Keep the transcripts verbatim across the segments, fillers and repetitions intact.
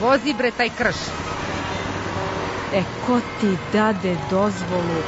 vozi bre taj krš. E, ko ti dade dozvolu?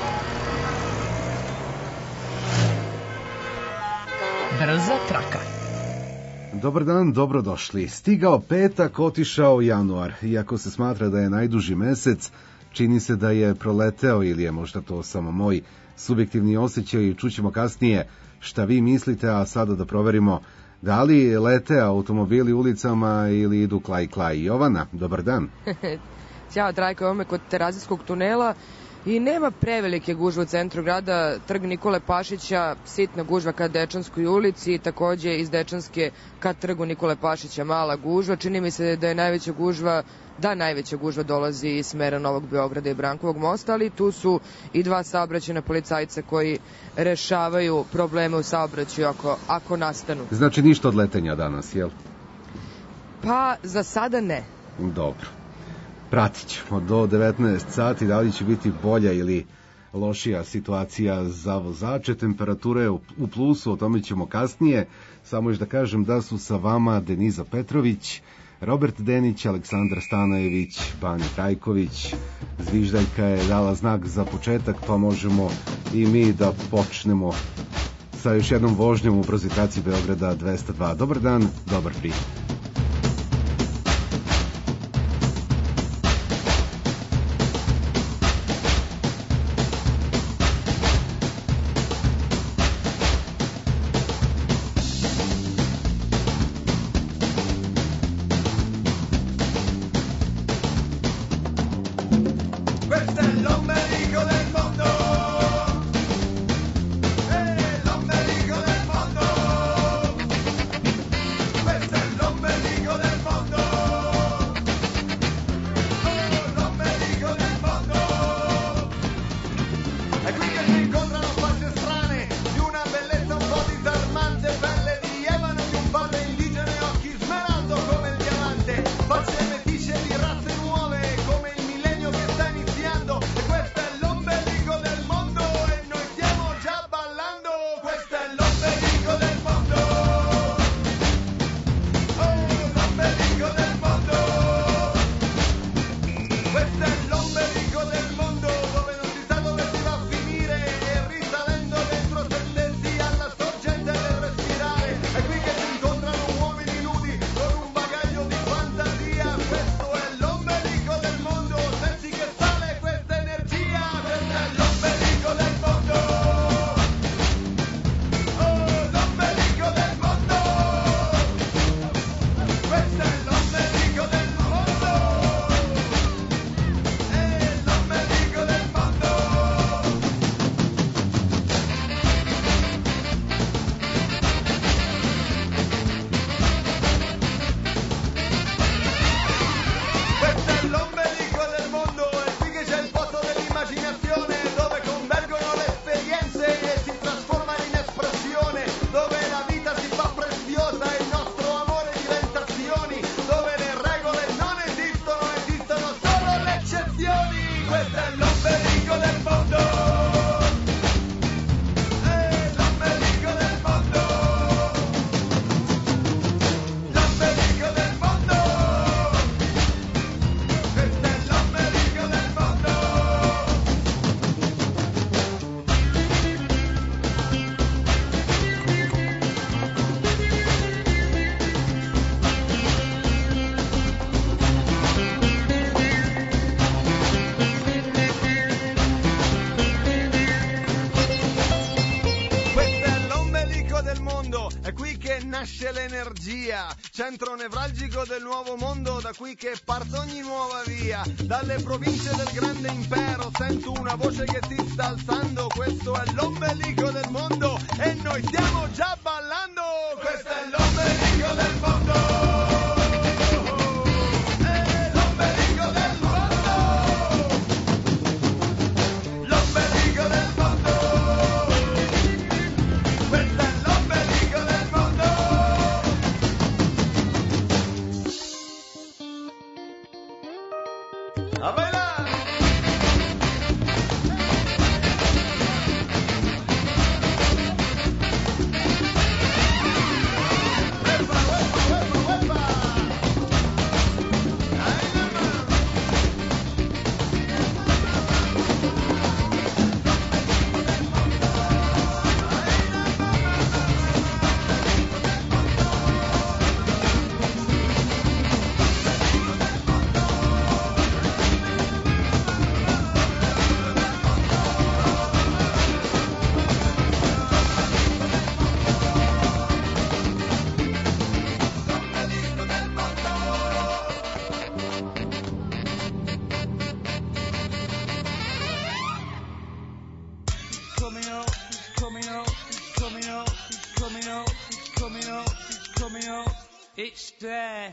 Brza traka. Dobar dan, dobrodošli. Stigao petak, otišao januar. Iako se smatra da je najduži mesec, čini se da je proleteo ili je možda to samo moj subjektivni osjećaj i čućemo kasnije šta vi mislite, a sada da proverimo da li lete automobili ulicama ili idu klaj klaj. Jovana, dobar dan. Ćao, Trajko, ovome kod Terazijskog tunela i nema prevelike gužve u centru grada. Trg Nikole Pašića, sitna gužva ka Dečanskoj ulici i takođe iz Dečanske ka trgu Nikole Pašića mala gužva. Čini mi se da je najveća gužva da najveća gužva dolazi iz smera Novog Beograda i Brankovog mosta, ali tu su i dva saobraćajna policajca koji rešavaju probleme u saobraćaju ako, ako nastanu. Znači ništa od letenja danas, jel? Pa, za sada ne. Dobro. Pratit ćemo do devetnaest sati, da li će biti bolja ili lošija situacija za vozače. Temperature u plusu, o tome ćemo kasnije. Samo još da kažem da su sa vama Deniza Petrović, Robert Denić, Aleksandar Stanojević, Banja Trajković. Zviždaljka je dala znak za početak, pa možemo i mi da počnemo sa još jednom vožnjom u brzoj traci Beograda dvesta dva. Dobar dan, dobar prijatelj. Centro nevralgico del nuovo mondo, da qui che parte ogni nuova via. Dalle province del grande impero sento una voce che si sta alzando. Questo è l'ombelico del mondo e noi stiamo già ballando. Questo è l'ombelico del mondo. up, it's coming up, it's coming up, it's there.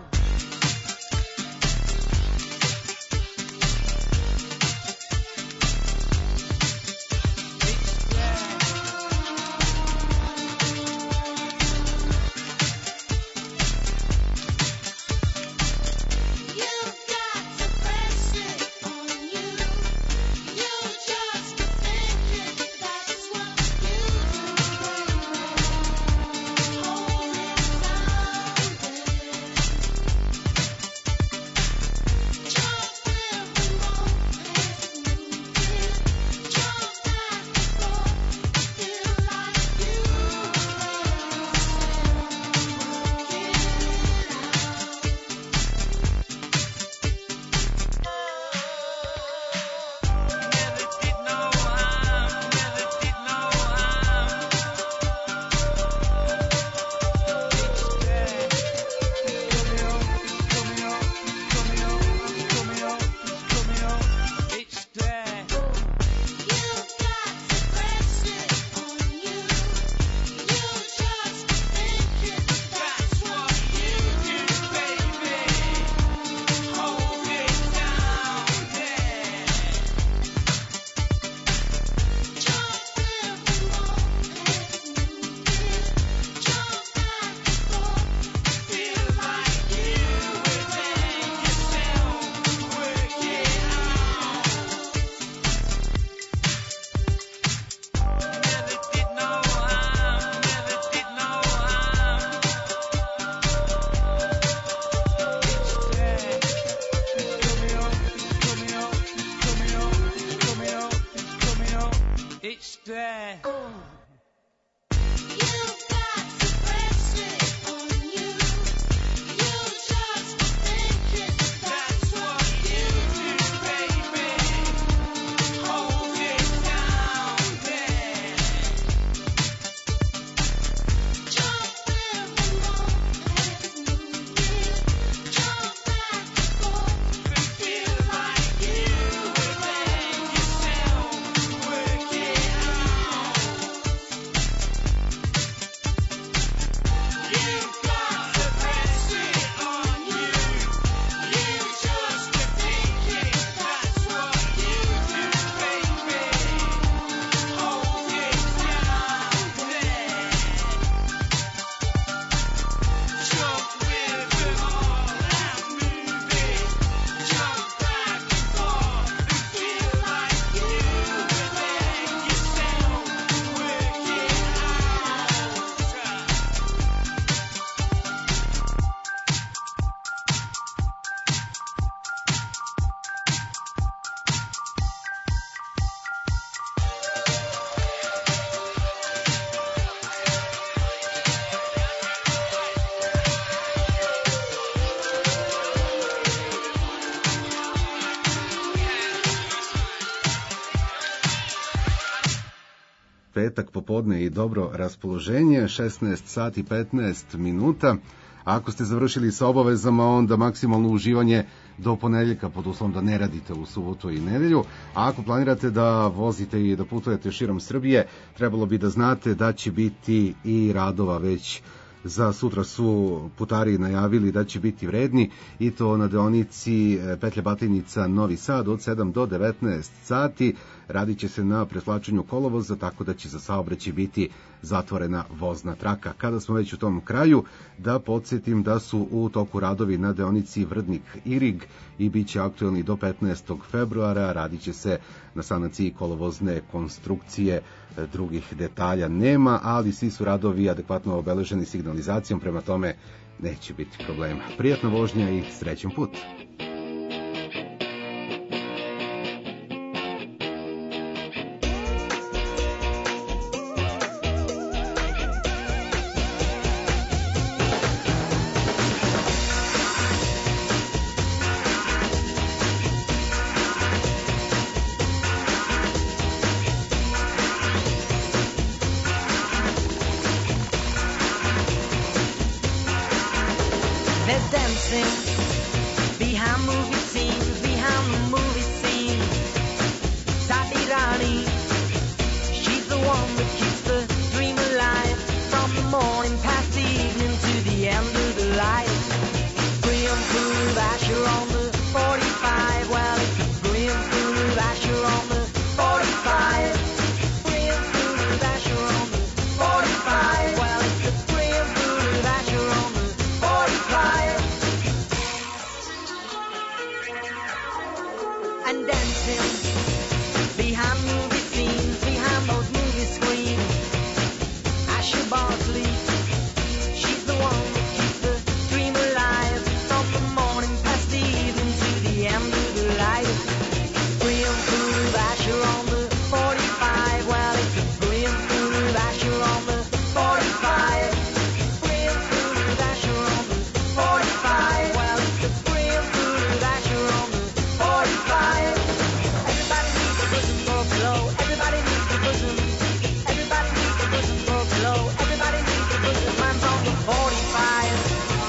Petak popodne i dobro raspoloženje, šesnaest sati petnaest minuta. Ako ste završili sa obavezama, onda maksimalno uživanje do ponedeljka, pod uslovom da ne radite u subotu i nedelju. A ako planirate da vozite i da putujete širom Srbije, trebalo bi da znate da će biti i radova već za sutra. Su putari najavili da će biti vredni, i to na deonici petlja Batajnica Novi Sad od sedam do devetnaest sati. Radit će se na preslačenju kolovoza, tako da će za saobraćaj biti zatvorena vozna traka. Kada smo već u tom kraju, da podsjetim da su u toku radovi na deonici Vrdnik-Irig i bit će aktuelni do petnaestog februara. Radit će se na sanaciji kolovozne konstrukcije, drugih detalja nema, ali svi su radovi adekvatno obeleženi signalizacijom, prema tome neće biti problema. Prijatna vožnja i srećan put! Asher Bartley. She's the one that keeps the dream alive from the morning past the evening to the end of the life. Brilliant fool of Asher on the forty-five. Well, it's a brilliant fool of Asher on the forty-five. Brilliant fool of Asher on the forty-five. Well, it's a brilliant fool of Asher on the forty-five. Everybody needs a bosom for a pillow. Everybody needs a bosom. Everybody needs a bosom for a pillow. Everybody needs a bosom. Mine's on the forty-five.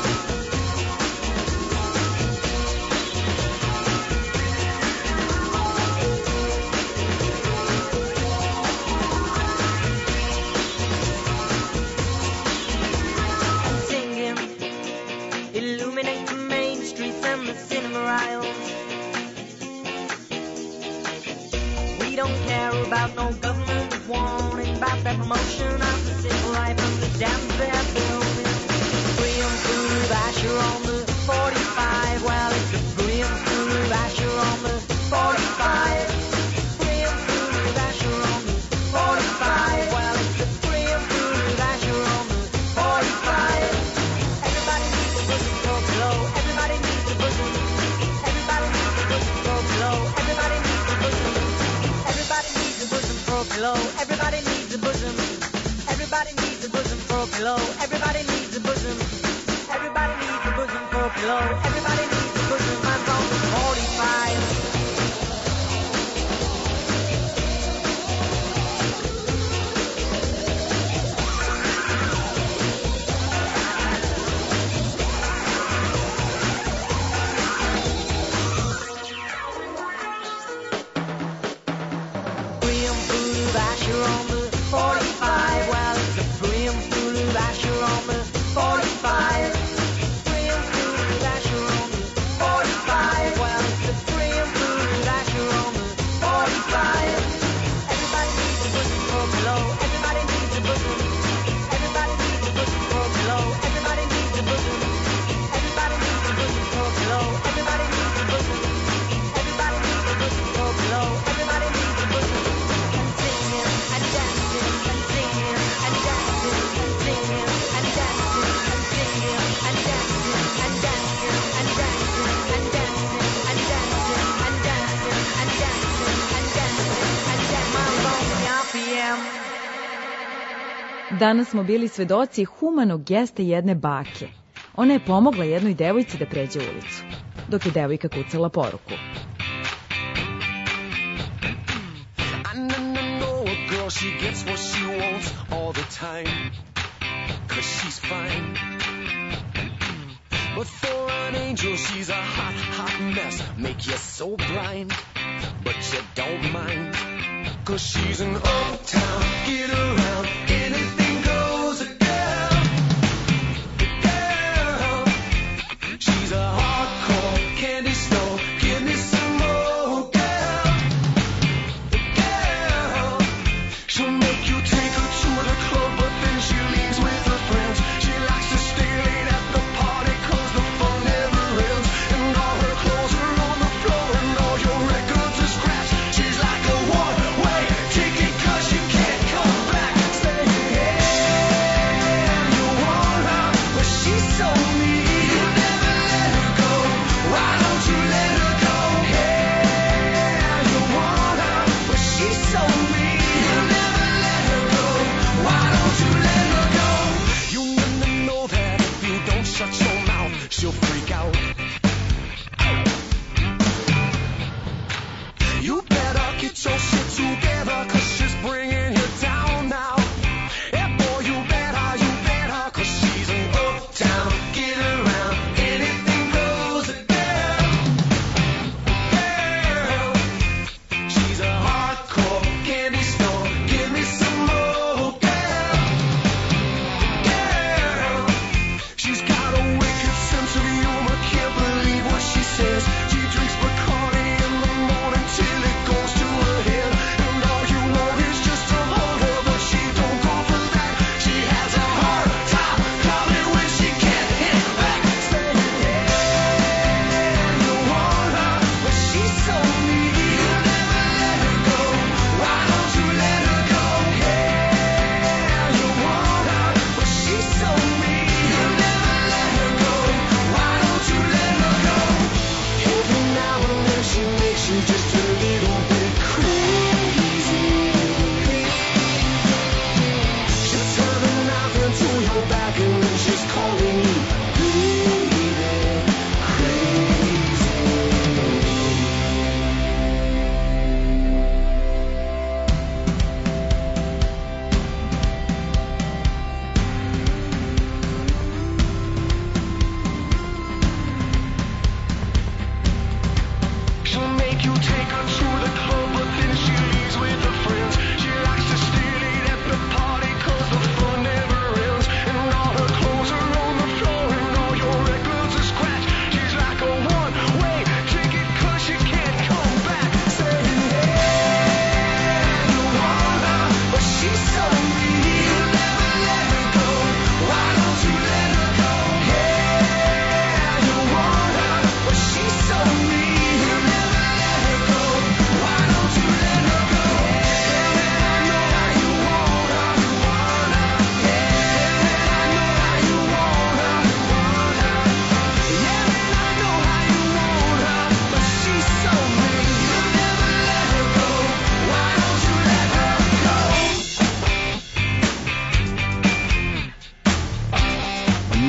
And singing, illuminate the main streets and the cinema aisles. We don't care about no government warning about that promotion of the civil life and the dams they're building. Brilliant fool of Asher on the forty-five. Well, it's a brilliant fool of Asher on the forty-five. Brilliant fool of Asher on the forty-five. Well, it's a brilliant fool of Asher on the forty-five. Everybody needs a bosom for a pillow. Everybody needs a bosom. Everybody needs a bosom for a pillow. Everybody needs a bosom. Everybody needs a bosom for a pillow. Everybody needs a bosom. Everybody needs a bosom for a pillow. Everybody needs a bosom. Everybody needs a bosom for a pillow. Everybody needs a bosom. Mine's on the forty-five. Brilliant fool of Asher on the forty-five. Well, it's a brilliant fool of Asher on the forty-five. Brilliant fool of Asher on the forty-five. Well, it's a brilliant fool of Asher on the forty-five. Everybody needs a bosom for a pillow. Everybody needs a bosom. Everybody needs a bosom for a pillow. Everybody needs a bosom. Everybody needs a bosom for a pillow. Everybody needs a bosom. Everybody needs a bosom for a pillow. Everybody needs a bosom. And singing and dancing and singing and dancing and singing and dancing and singing and dancing and dancing and dancing and dancing and dancing and dancing and dancing and dancing and dancing. Mine's on the R P M. Danas smo bili svedoci humanog gesta jedne bake. Ona je pomogla jednoj devojci da pređe ulicu, dok je devojka kucala poruku. I know a girl, she gets what she wants all the time, 'cause she's fine. But for an angel, she's a hot, hot mess, make you so blind, but you don't mind, 'cause she's an uptown, get around, anything goes, a girl, a girl. She's a hardcore candy store, give me some more, girl, a girl. She'll make you take her to the club, but then she leaves with her friends. She likes to stay late at the party, 'cause the fun never ends. And all her clothes are on the floor, and all your records are scratched. She's like a one-way ticket, 'cause you can't come back. Stay here.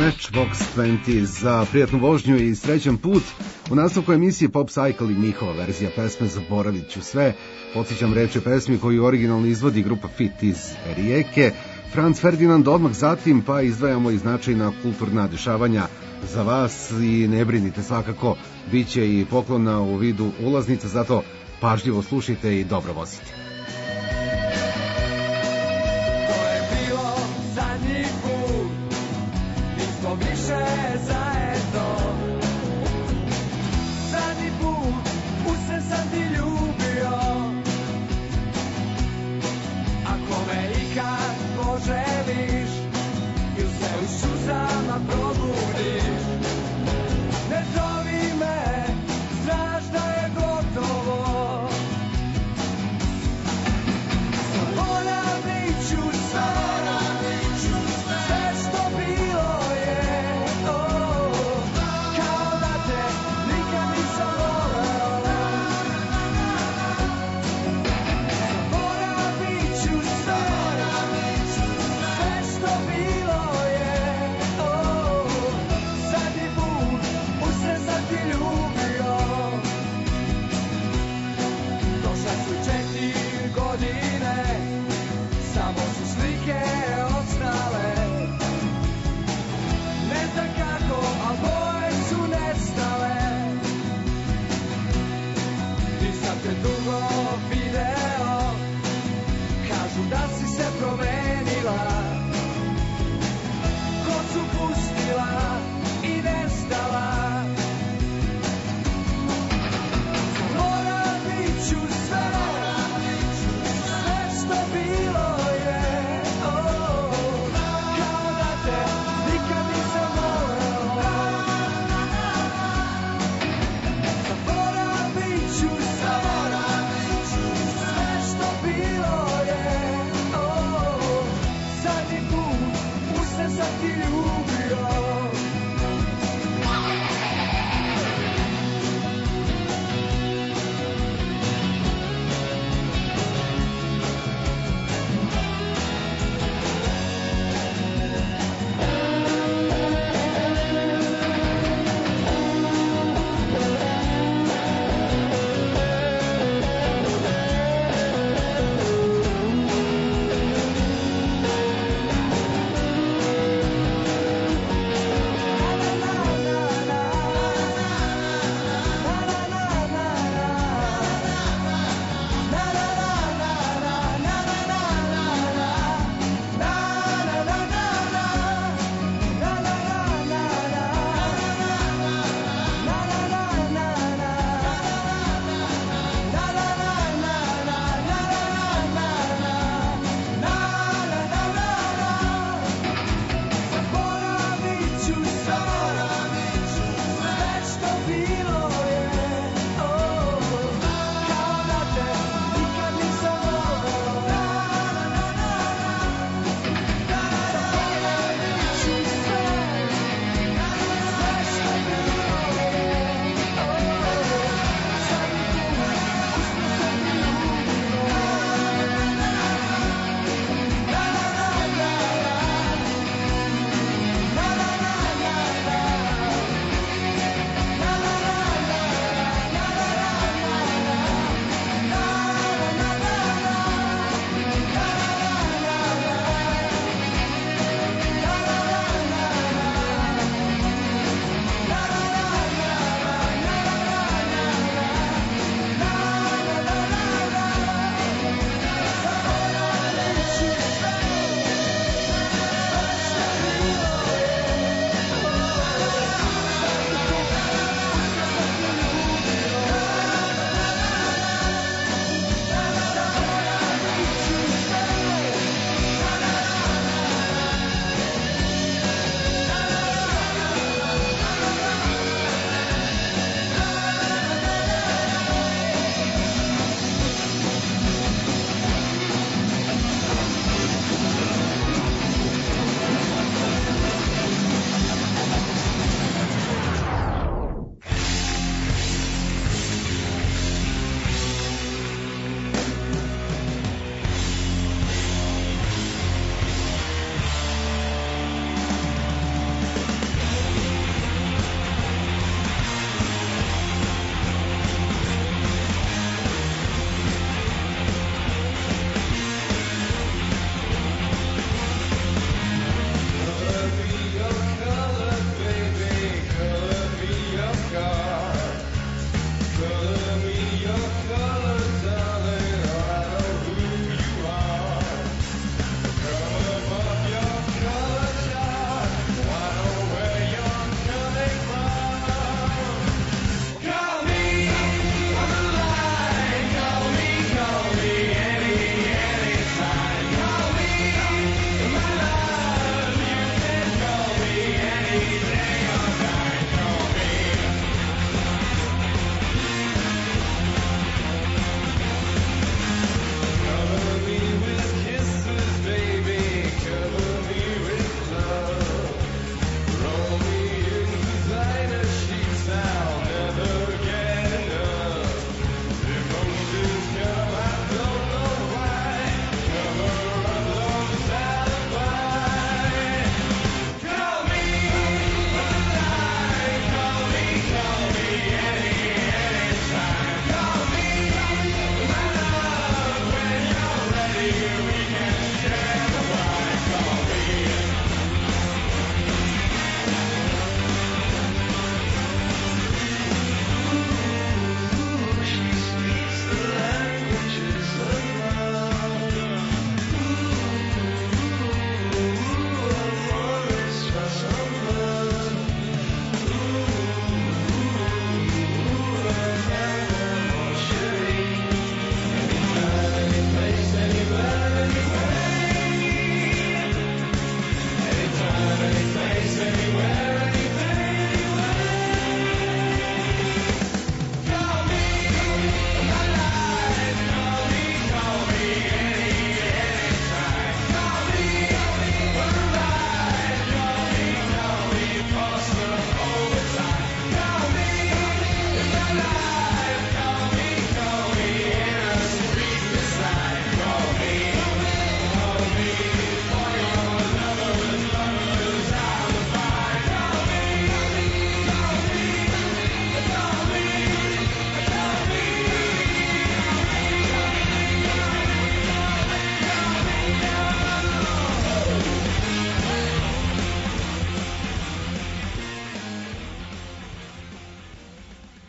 Matchbox dvadeset za prijatnu vožnju i srećan put. U nastavku emisije Pop Cycle i njihova verzija pesme Zaboravit ću sve. Podsjećam reče pesmi koju originalno izvodi grupa Fit iz Rijeke. Franz Ferdinand odmah zatim, pa izdvajamo i značajna kulturna dešavanja za vas i ne brinite, svakako bit će i poklona u vidu ulaznica, zato pažljivo slušajte i dobro vozite. Više zajedno zadnji put u sve sam ti ljubio. Ako me ikad poželiš ili se u suzama probudiš, ne zovi me, znaš da je gotovo. Zaboravit ću sve, sve što bilo je.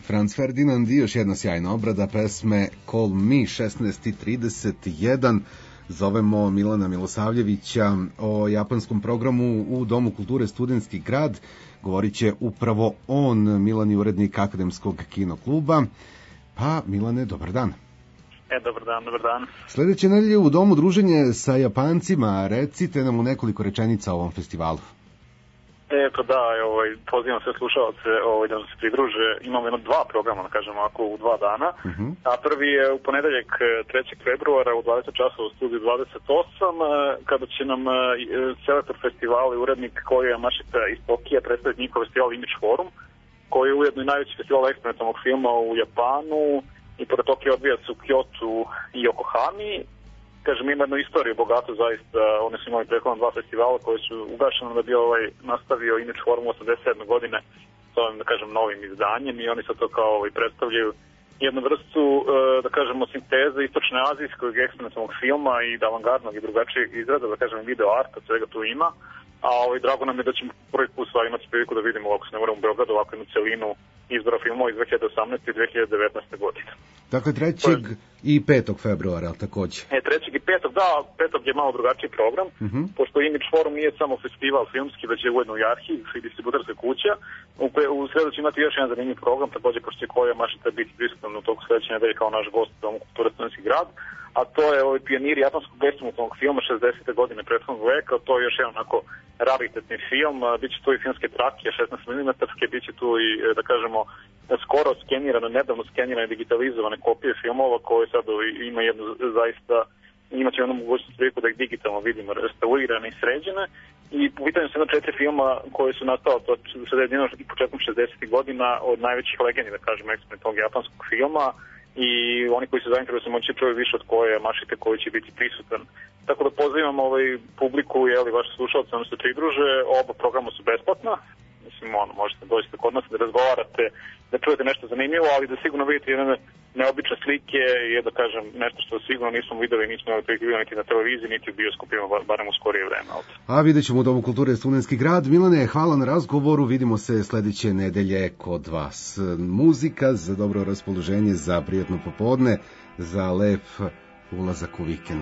Franz Ferdinand i još jedna sjajna obrada pesme Call Me. Šesnaest i trideset jedan zovemo Milana Milosavljevića o japanskom programu u Domu kulture Studentski grad. Govorit će upravo on, Milan je urednik Akademskog kinokluba. Pa, Milane, dobar dan. E, dobar dan, dobar dan. Sledeće nedelje u Domu druženje sa Japancima. Recite nam u nekoliko rečenica o ovom festivalu. E, pa da, ovaj, pozivam sve slušalce ovaj, da se pridruže. Imamo jedno dva programa, da kažemo ovako, u dva dana. Uh-huh. A prvi je u ponedeljak trećeg februara u dvadeset časova u studiju dvadeset osam, kada će nam selektor festivala i urednik Koja Mašita iz Tokija predstaviti njihov festival Image Forum, koji je ujedno i najveći festival eksperimentalnog filma u Japanu i pored Tokija odvija se u Kyotu i Yokohami. Kažem, ima jednu istoriju bogatu zaista, one su imali prethodno dva festivala koji su ugašeni da bi ovaj nastavio Image Forum osamdeset sedme godine s ovim, da kažem, novim izdanjem i oni sad to kao ovaj, predstavljaju jednu vrstu, da kažemo, sinteze istočne azijskog eksperimentalnog filma i da avangardnog i drugačijeg izrada, da kažem, video arta, svega tu ima. A ovaj, drago nam je da ćemo prvi put stvari imati priliku da vidimo, ako se ne moram u Beogradu, ovako jednu celinu izbora filmova iz dve hiljade osamnaeste i dve hiljade devetnaeste godine. Dakle, trećeg i petog februara, takođe. E, trećeg i petog, da, petog je malo drugačiji program, uh-huh. Pošto Image Forum nije samo festival filmski, već je ujedno i arhiv i distributerska kuća. U, u sredu će imati još jedan zanimljiv program, takođe pošto će Koja Mašita biti prisutan u toku sledeće nedelje kao naš gost u Domu kulture Studentski grad, a to je ovaj pionir japanskog eksperimentalnog filma šezdesete godine prethodnog veka, to je još jedan onako raritetni film, biće tu i filmske trake šesnaest milimetara, biće tu i, da kažemo, skoro skenirane, nedavno skenirane digitalizovane kopije filmova koje sad ima jednu zaista, imat će jednu mogućnost priliku da ih digitalno vidimo, restaurirane i sređene. I u pitanju se jedna četiri filma koje su nastala to sredinom i početkom šezdesetih godina od najvećih legendi, da kažemo, eksperimentalnog japanskog filma. I oni koji se zainteresuju moći čuju više od Koje Mašite koji će biti prisutan. Tako da pozivam ovaj publiku i jeli, vaše slušalce, ono se pridruže, oba programa su besplatna. Mislim, ono, možete doći kod nas da razgovarate, da čujete nešto zanimljivo, ali da sigurno vidite jedne neobične slike i da kažem nešto što sigurno nismo videli, nismo videli niti na televiziji, niti u bioskopima, barem u skorije vreme. A vidjet ćemo u Domu kulture Studentski grad. Milane, hvala na razgovoru, vidimo se sledeće nedelje kod vas. Muzika za dobro raspoloženje, za prijatno popodne, za lep ulazak u vikend.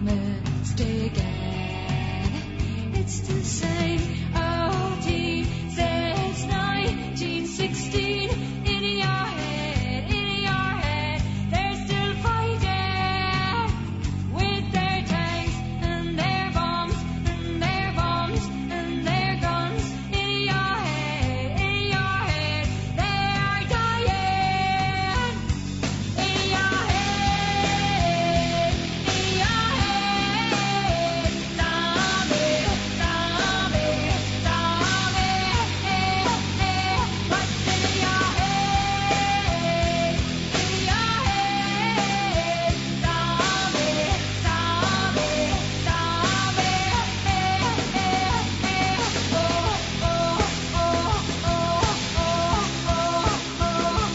mistaken. It's the same old team since nineteen sixteen. In your head, in your head, they're still fighting with their tanks and their bombs and their bombs and their guns. In your head, in your head, they are dying. In your head, in your head, zombie, zombie, zombie. What's in your head? In your head, zombie, zombie, zombie. Oh, oh, oh, oh, oh,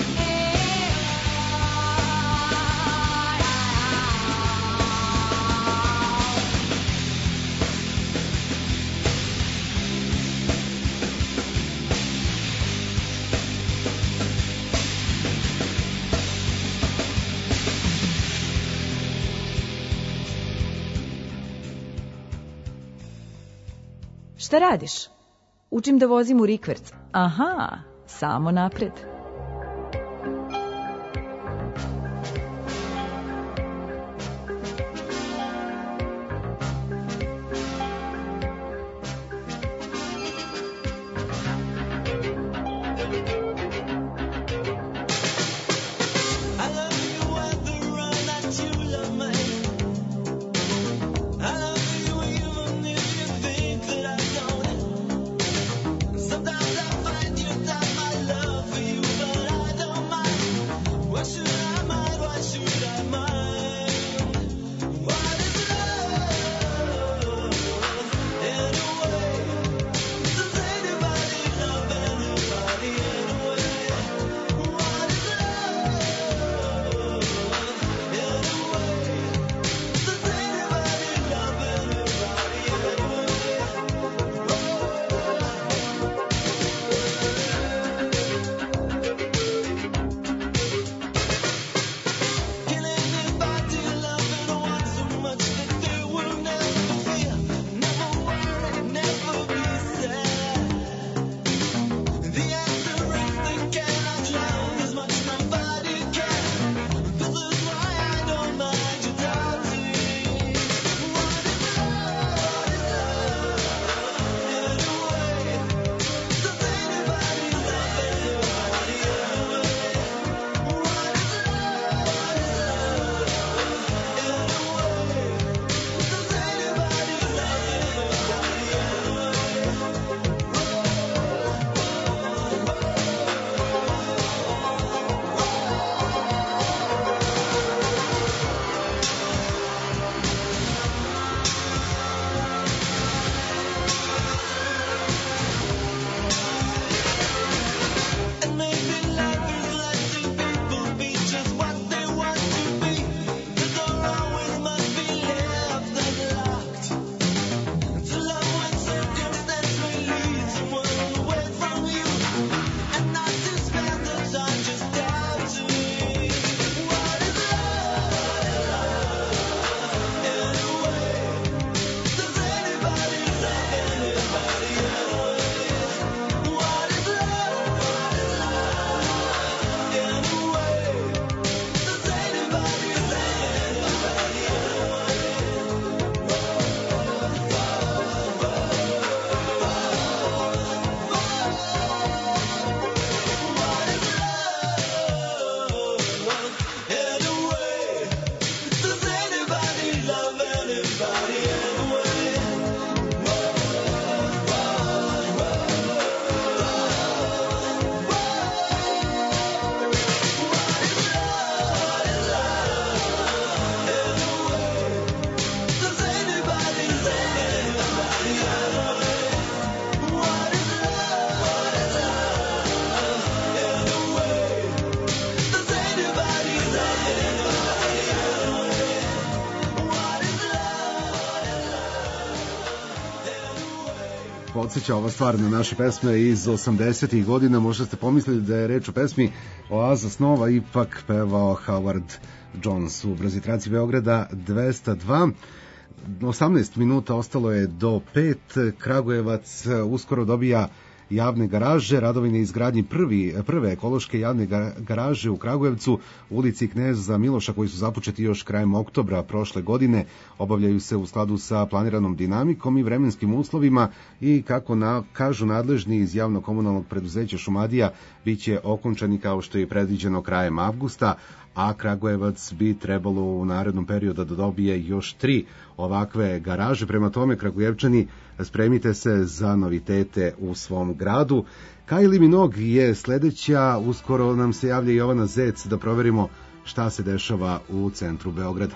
Šta radiš? Učim da vozim u rikverc. Aha, samo napred. I love you at the run that you love me. I love you even if you think that I don't. Sometimes I find you doubt my love for you, but I don't mind. Why should I mind? Why should I mind? What is love anyway? Does anybody love anybody anyway? What is love anyway? Does anybody love anybody Killing anybody loving one so much that they will never feel, never worry, never be sad. The answer is they cannot love as much as nobody can. This is why I don't mind you doubting. What is love? Anyway, does anybody love anybody anyway? What is love? And maybe life is letting people be just what they want to be. The door always must be left unlocked. To love when circumstance may lead someone away from you, and not to spend the time just doubting. What is love anyway? Does anybody love anybody anyway? What is love anyway? Does anybody love anybody anyway? Does anybody love anybody anyway? Does anybody love anybody anyway? What is love anyway? Does anybody love anybody anyway? What is love? Podsjeća ova stvar na naše pesme iz osamdesetih godina. Možda ste pomislili da je reč o pesmi Oaza snova, ipak pevao Howard Jones u Brazitraci Beograda dvesta dva. osamnaest minuta ostalo je do pet. Kragujevac uskoro dobija javne garaže. Radovi na izgradnji prvi, prve ekološke javne garaže u Kragujevcu, u ulici Kneza Miloša, koji su započeti još krajem oktobra prošle godine, obavljaju se u skladu sa planiranom dinamikom i vremenskim uslovima i, kako na, kažu nadležni iz javno-komunalnog preduzeća Šumadija, bit će okončani kao što je predviđeno krajem avgusta, a Kragujevac bi trebalo u narednom periodu da dobije još tri ovakve garaže. Prema tome, Kragujevčani, spremite se za novitete u svom gradu. Kylie Minogue je sledeća, uskoro nam se javlja Jovana Zec da proverimo šta se dešava u centru Beograda.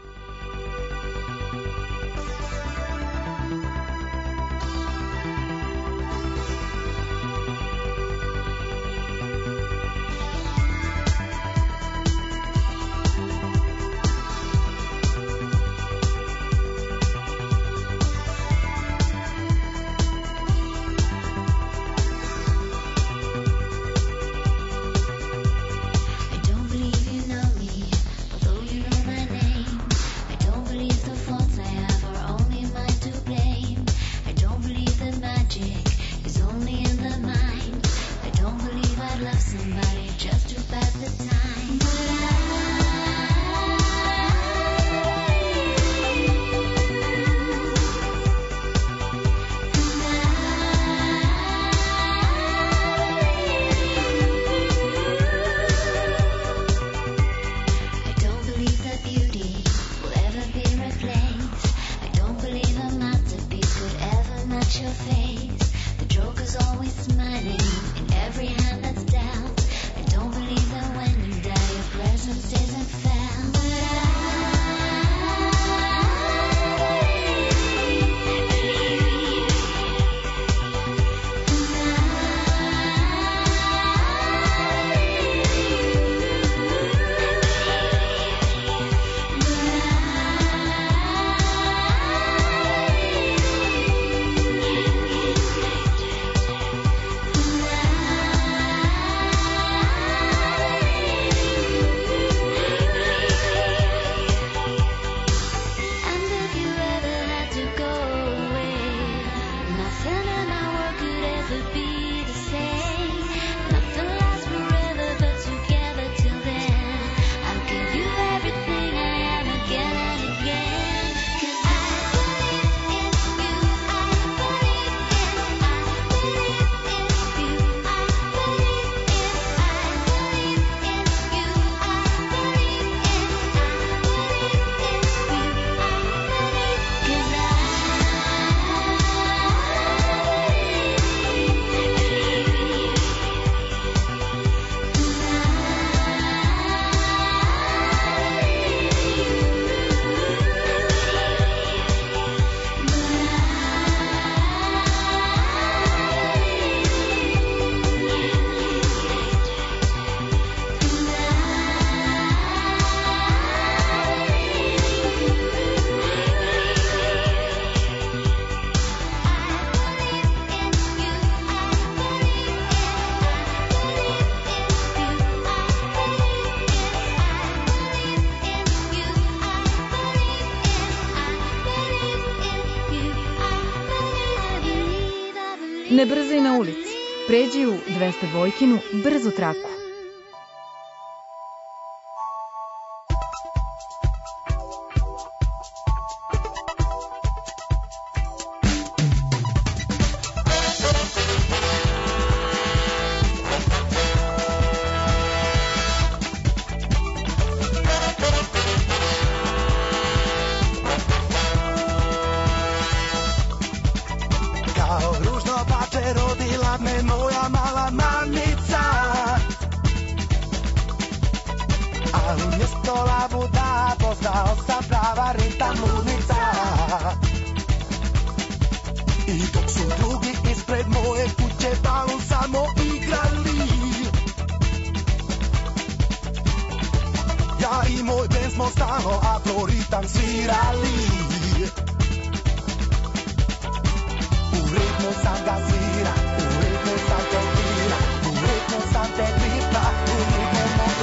Ne brzaj na ulici, pređi u dvesta dvojkinu brzu traku.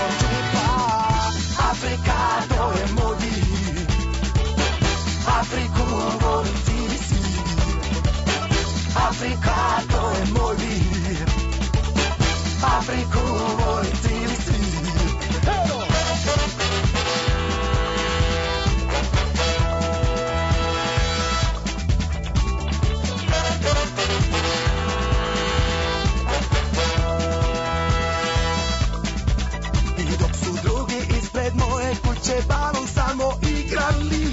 Africa Afrika, to je moj vir. Afriku voli cijeli svijet. Evo! I dok su drugi ispred moje kuće balon samo igrali,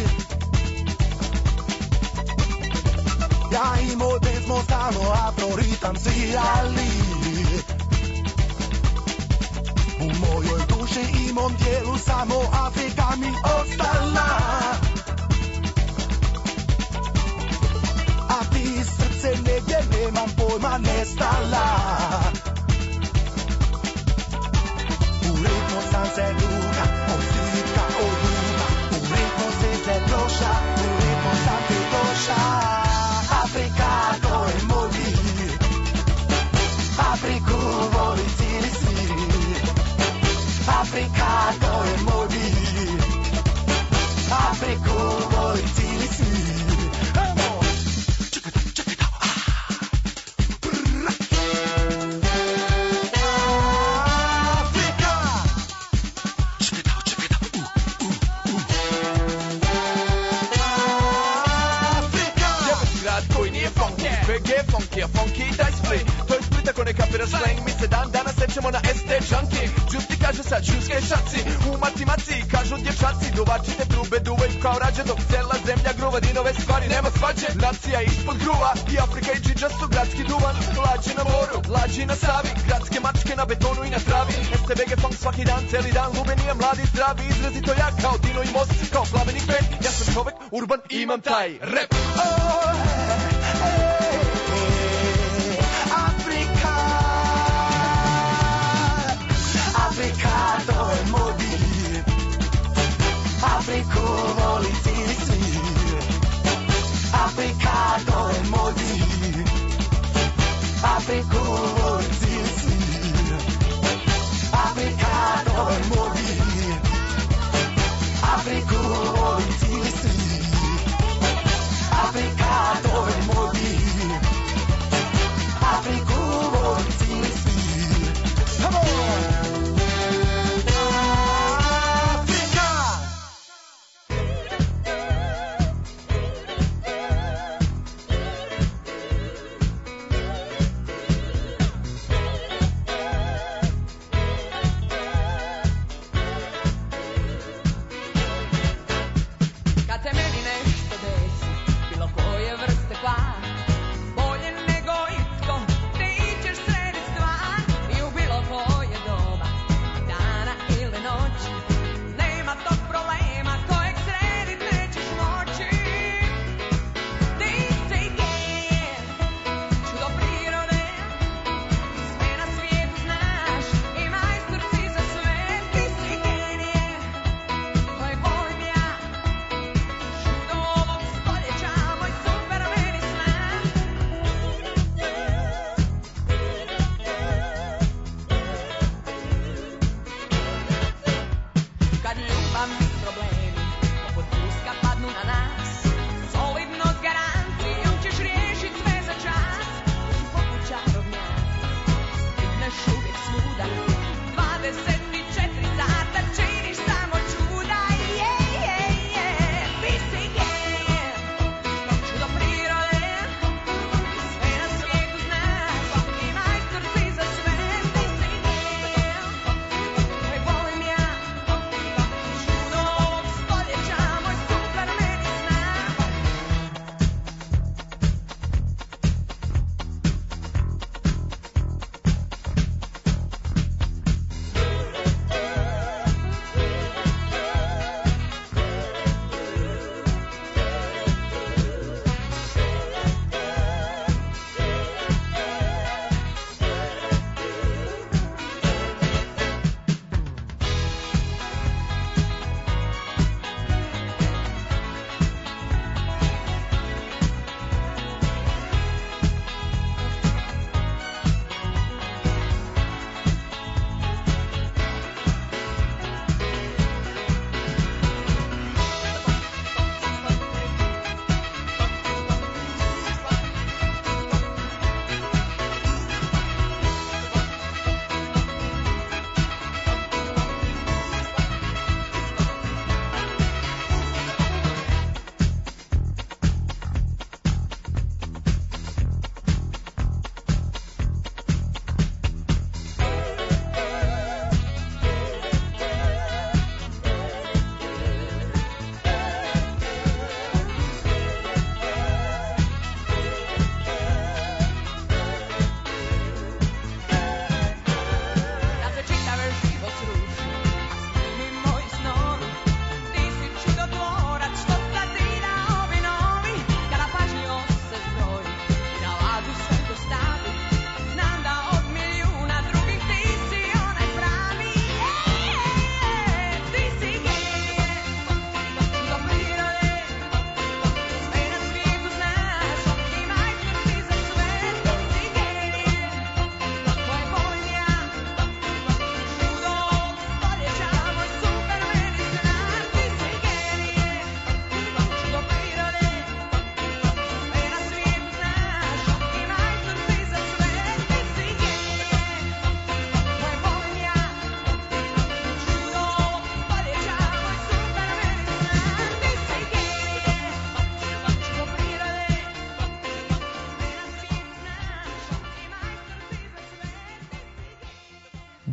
ja i moj band smo stalno afroritam svirali. U mojoj duši i mom tijelu samo Afrika mi ostala, a ti srce negdje nemam pojma nestala. U ritmu sam se ljuga, od svika od ljuga, u ritmu si se prošla, u ritmu sam ti došla. Afrika, to je moj vir. Afriku voli cijeli svijet. Afrika, to je moj vir. Afriku voli cijeli svijet. Evo! Check it out, check it out. Afrika! Check it out, check it out. Uh, uh, uh. Afrika! Jebem grad koji nije funky, B G funky, a funky daj split. To je Split ako ne kapiraš slang, mi se dan danas sećamo na S T junkie. Justi kaže sad šumske šaci, u matematici kažu dječaci. Duvačite trube, duvaju kao rađe, dok cela zemlja gruva, dinove stvari nema svađe. Nacija ispod gruva, i Afrika i džidža su gradski duvan. Lađi na moru, lađi na Savi, gradske mačke na betonu i na travi. S T B G funk svaki dan, celi dan, lubenija, mladi, zdravi, izrazito ja kao Dino i Most, kao Plavenik band. Ja sam čovek, urban, imam taj rap. Oh, hey, hey, hey, Afrika, Afrika, to je moj vir. Afriku voli cijeli svijet. Afrika, to je moj vir. Afriku voli cijeli svijet. Afrika, to je moj vir. Afriku voli cijeli svijet. Afrika, to je moj vir. Afriku voli cijeli svijet. Come on!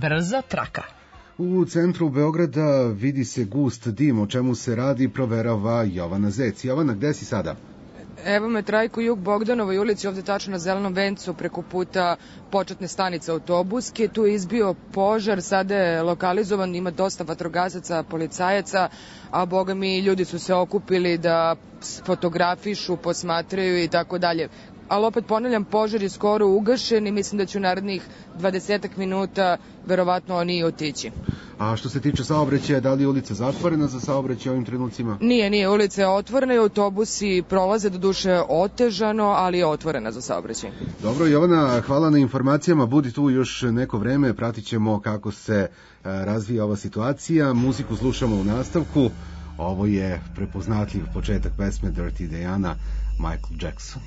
Brza traka. U centru Beograda vidi se gust dim, o čemu se radi, proverava Jovana Zec. Jovana, gde si sada? Evo me Trajko, jug Bogdanovoj ulici, ovde tačno na Zelenom vencu, preko puta početne stanice autobuske. Tu je izbio požar, sada je lokalizovan, ima dosta vatrogasaca, policajaca, a boga mi ljudi su se okupili da fotografišu, posmatraju i tako dalje. Ali opet ponavljam, požar je skoro ugašen i mislim da će u narednih dvadesetak minuta verovatno oni i otići. A što se tiče saobraćaja, da li je ulica zatvorena za saobraćaj ovim trenucima? Nije, nije, ulica je otvorena i autobusi prolaze do duše otežano, ali je otvorena za saobraćaj. Dobro, Jovana, hvala na informacijama, budi tu još neko vreme, pratit ćemo kako se razvija ova situacija, muziku slušamo u nastavku, ovo je prepoznatljiv početak pesme Dirty Diana, Michael Jackson.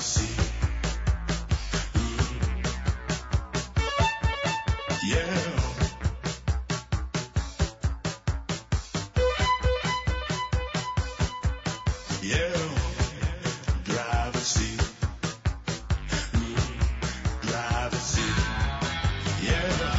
privacy. Yeah. Yeah. Driver's seat. Driver's seat. Yeah.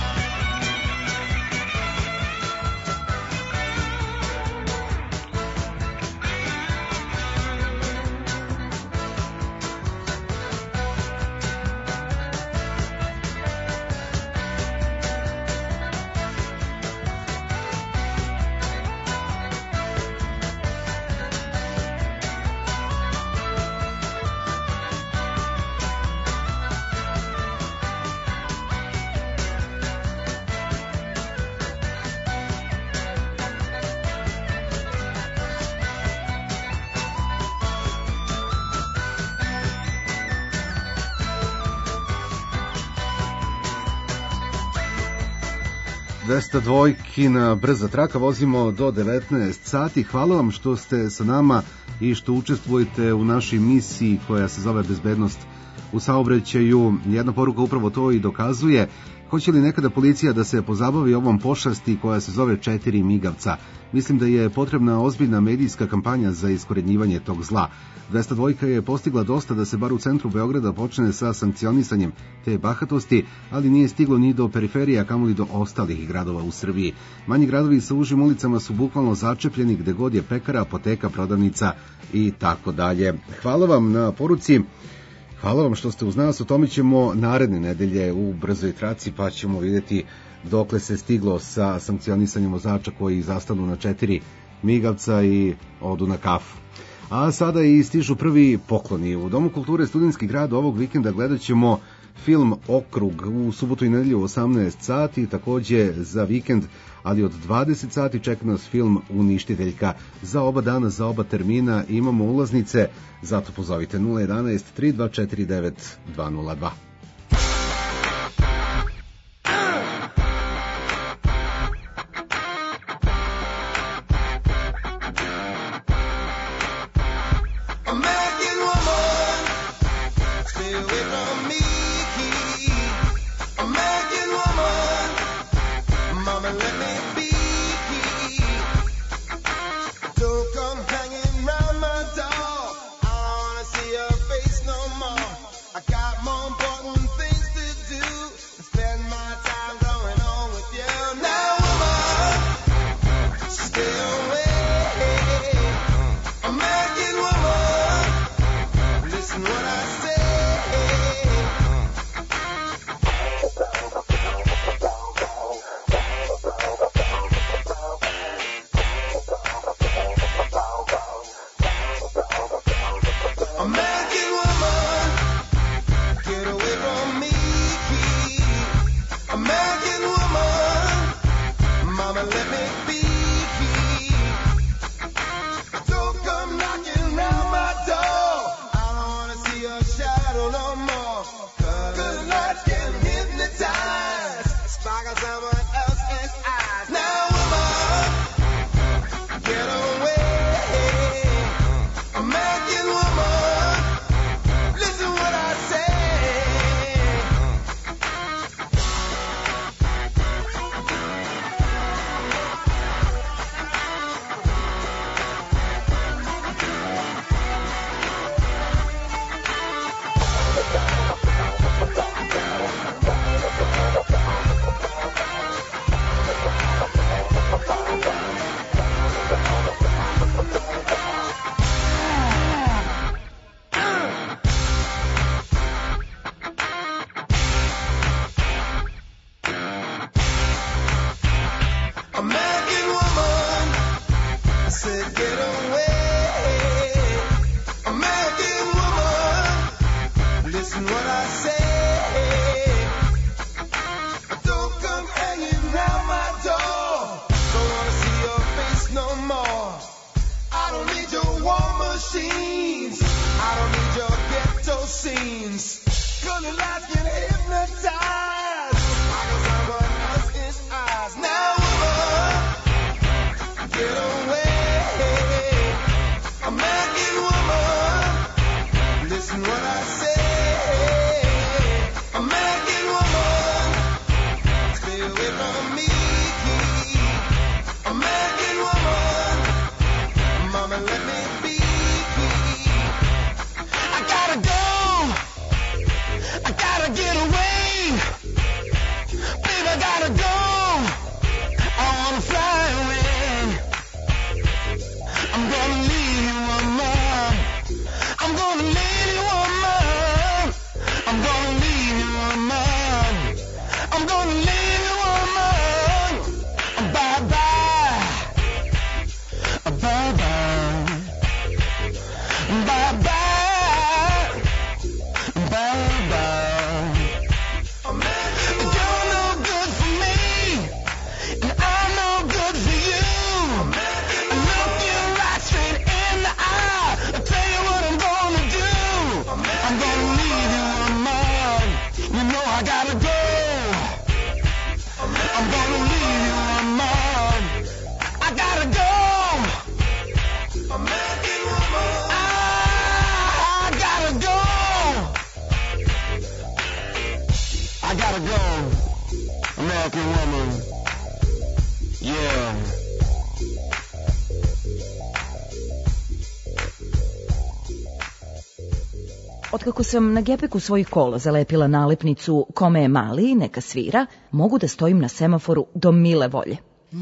dvesta dvojkina brza traka, vozimo do devetnaest sati. Hvala vam što ste sa nama i što učestvujete u našoj misiji koja se zove Bezbednost u saobraćaju. Jedna poruka upravo to i dokazuje. Hoće li nekada policija da se pozabavi ovom pošasti koja se zove četiri migavca? Mislim da je potrebna ozbiljna medijska kampanja za iskorenjivanje tog zla. dvesta dvojka je postigla dosta da se bar u centru Beograda počne sa sankcionisanjem te bahatosti, ali nije stiglo ni do periferija, kamoli do ostalih gradova u Srbiji. Manji gradovi sa užim ulicama su bukvalno začepljeni gde god je pekara, apoteka, prodavnica i tako dalje. Hvala vam na poruci. Hvala vam što ste uz nas, o tome ćemo naredne nedelje u brzoj traci, pa ćemo vidjeti dokle se stiglo sa sankcionisanjem vozača koji zastanu na četiri migavca i odu na kafu. A sada i stižu prvi pokloni. U Domu kulture Studentski grad ovog vikenda gledat ćemo film Okrug u subotu i nedelju u osamnaest sati, takođe za vikend, ali od dvadeset sati čeka nas film Uništiteljka. Za oba dana, za oba termina imamo ulaznice, zato pozovite nula jedanaest tri dva četiri devet dva nula dva. Listen what I say. American woman. Yeah. Otkako sam na gepeku svojih kola zalepila nalepnicu "Kome je mali, neka svira", mogu da stojim na semaforu do mile volje.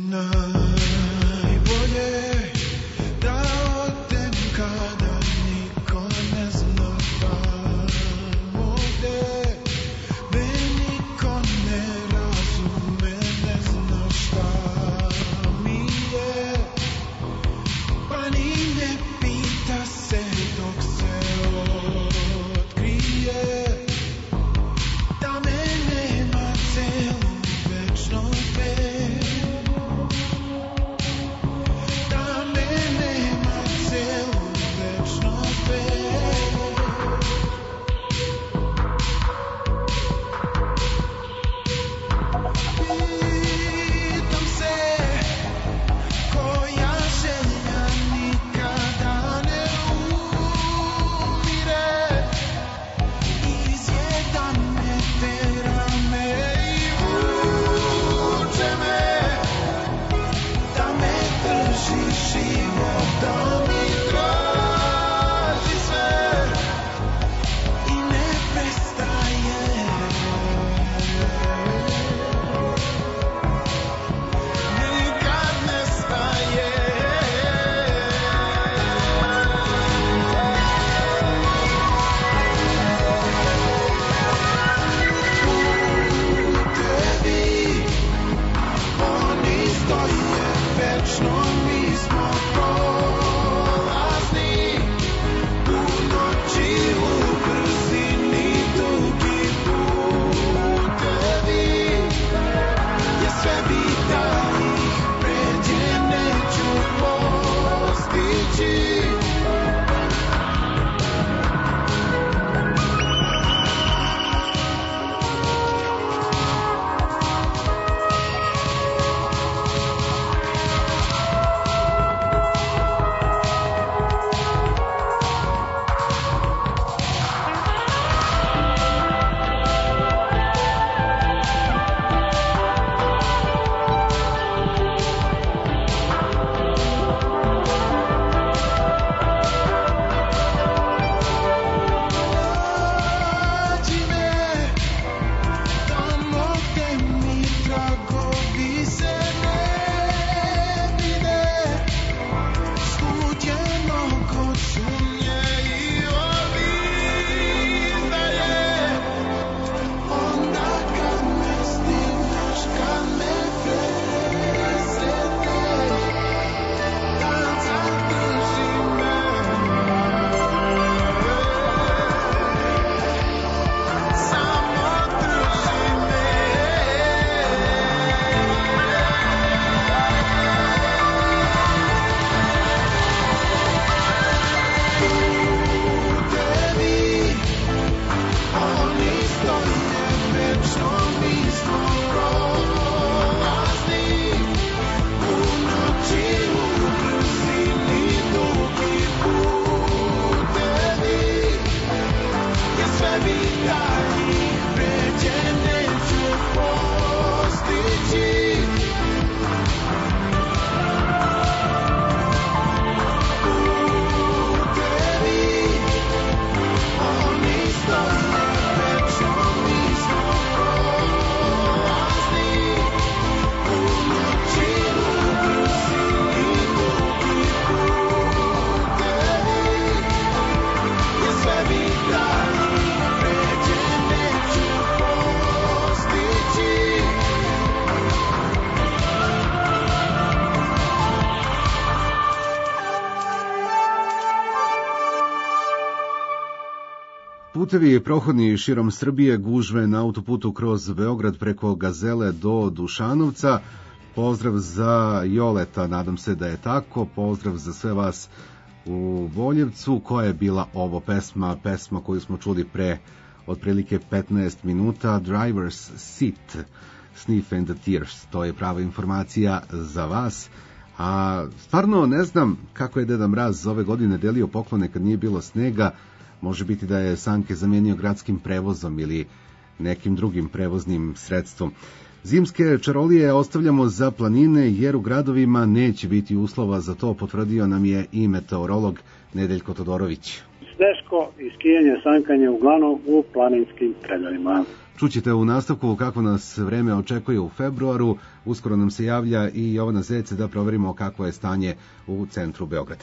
Putevi prohodni širom Srbije, gužve na autoputu kroz Beograd preko Gazele do Dušanovca. Pozdrav za Joleta, nadam se da je tako. Pozdrav za sve vas u Boljevcu. Koja je bila ovo pesma? Pesma koju smo čuli pre otprilike petnaest minuta. Driver's Seat, Sniff and the Tears. To je prava informacija za vas. A stvarno ne znam kako je Deda Mraz ove godine delio poklone kad nije bilo snega. Može biti da je sanke zamenio gradskim prevozom ili nekim drugim prevoznim sredstvom. Zimske čarolije ostavljamo za planine jer u gradovima neće biti uslova za to, potvrdio nam je i meteorolog Nedeljko Todorović. Sneško i skijanje, sankanje uglavnom u planinskim predelima. Čućete u nastavku kako nas vreme očekuje u februaru. Uskoro nam se javlja i Jovana Zec da proverimo kakvo je stanje u centru Beograda.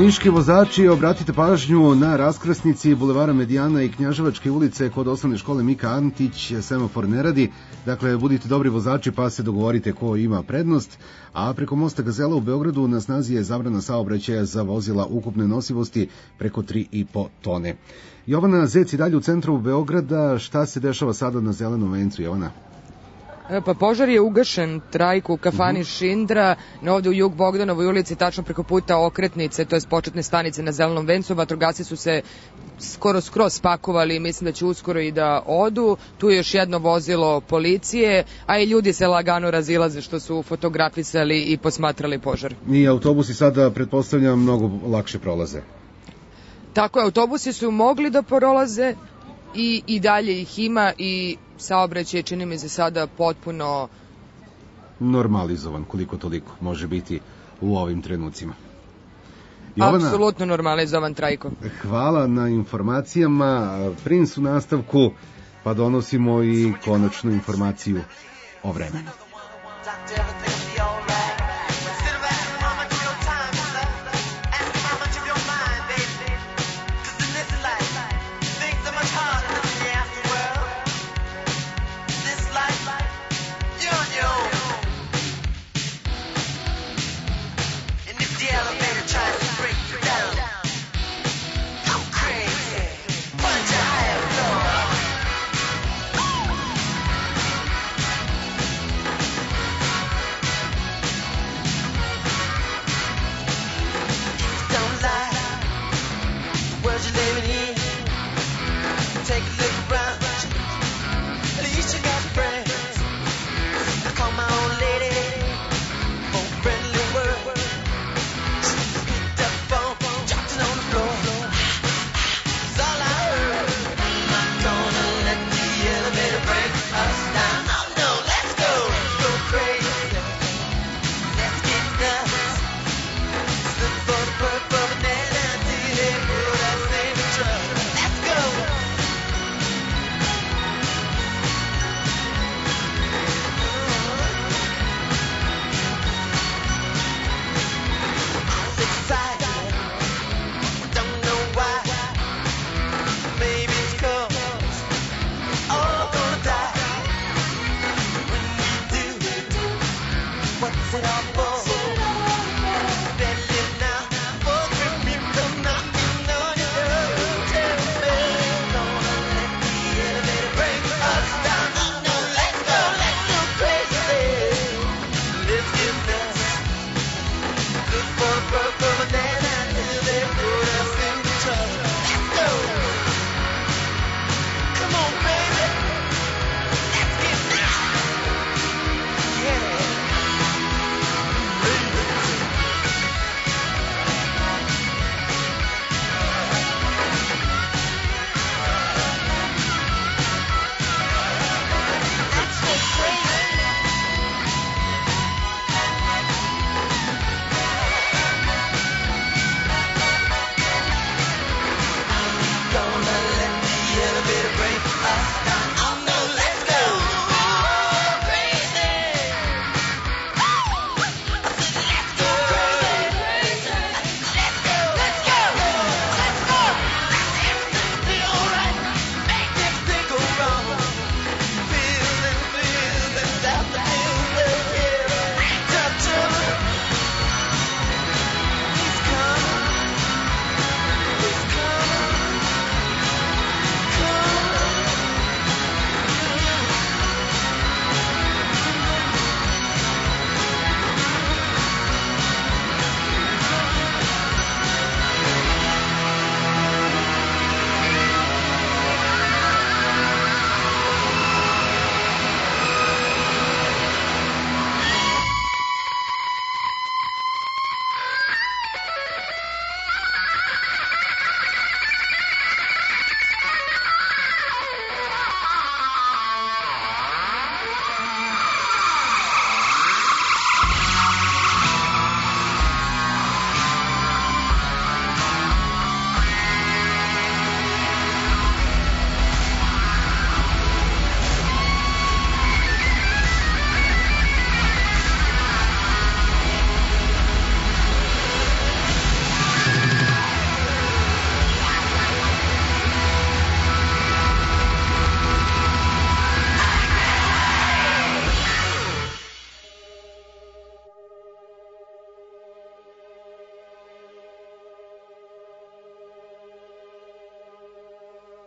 Niški vozači, obratite pažnju na raskrsnici Bulevara Medijana i Knjaževačke ulice kod osnovne škole Mika Antić, semafor ne radi, dakle budite dobri vozači pa se dogovorite ko ima prednost, a preko mosta Gazela u Beogradu na snazi je zabrana saobraćaja za vozila ukupne nosivosti preko tri i po tone. Jovana Zec i dalje u centru Beograda, šta se dešava sada na Zelenom vencu, Jovana? Pa požar je ugašen, Trajku, u kafani Šindra, na ovde u Jug Bogdanovoj ulici, tačno preko puta okretnice, to je početne stanice na Zelenom vencu. Vatrogasci su se skoro skroz spakovali i mislim da će uskoro i da odu. Tu je još jedno vozilo policije, a i ljudi se lagano razilaze što su fotografisali i posmatrali požar. I autobusi sada, pretpostavljam, mnogo lakše prolaze. Tako je, autobusi su mogli da prolaze i, i dalje ih ima i saobraćaj čini mi se sada potpuno normalizovan, koliko toliko može biti u ovim trenucima. Jovana, apsolutno normalizovan, Trajko. Hvala na informacijama. Princ u nastavku, pa donosimo i konačnu informaciju o vremenu. Put us in the trouble.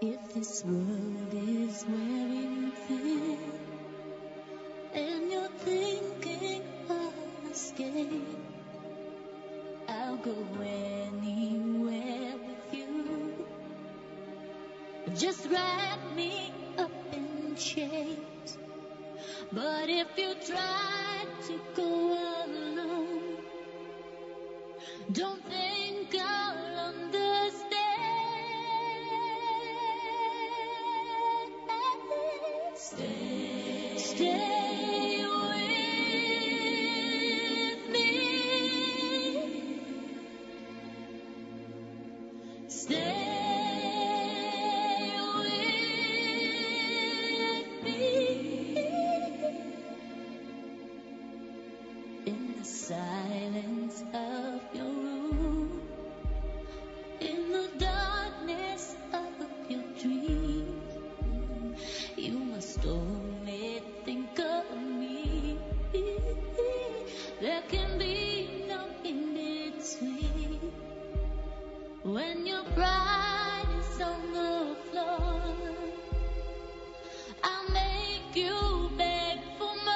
If this world is wearing thin and you're thinking of escape, I'll go anywhere with you. Just wrap me up in chains. But if you try to go alone, don't think I'll understand. Stay, stay with me. Stay with me. In the silence of your room, in the darkness of your dreams, you must only think of me. There can be no in between. When your pride is on the floor, I'll make you beg for more.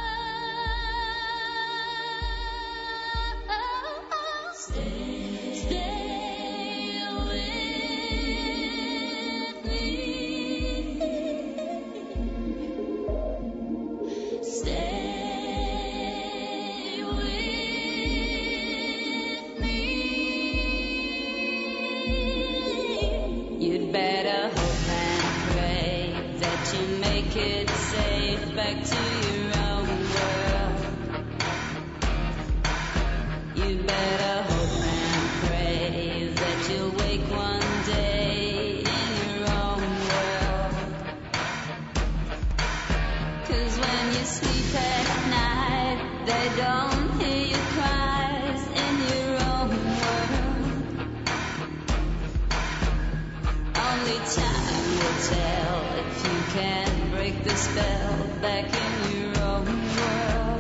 Stay, stay with me. Stay with me. You'd better hope and pray that you make it safe back to your own world. You'd better hope and pray that you'll wake one day in your own world. 'Cause when you sleep at night, they don't hear your cries in your own world. Only time will tell if you can break the spell back in your own world.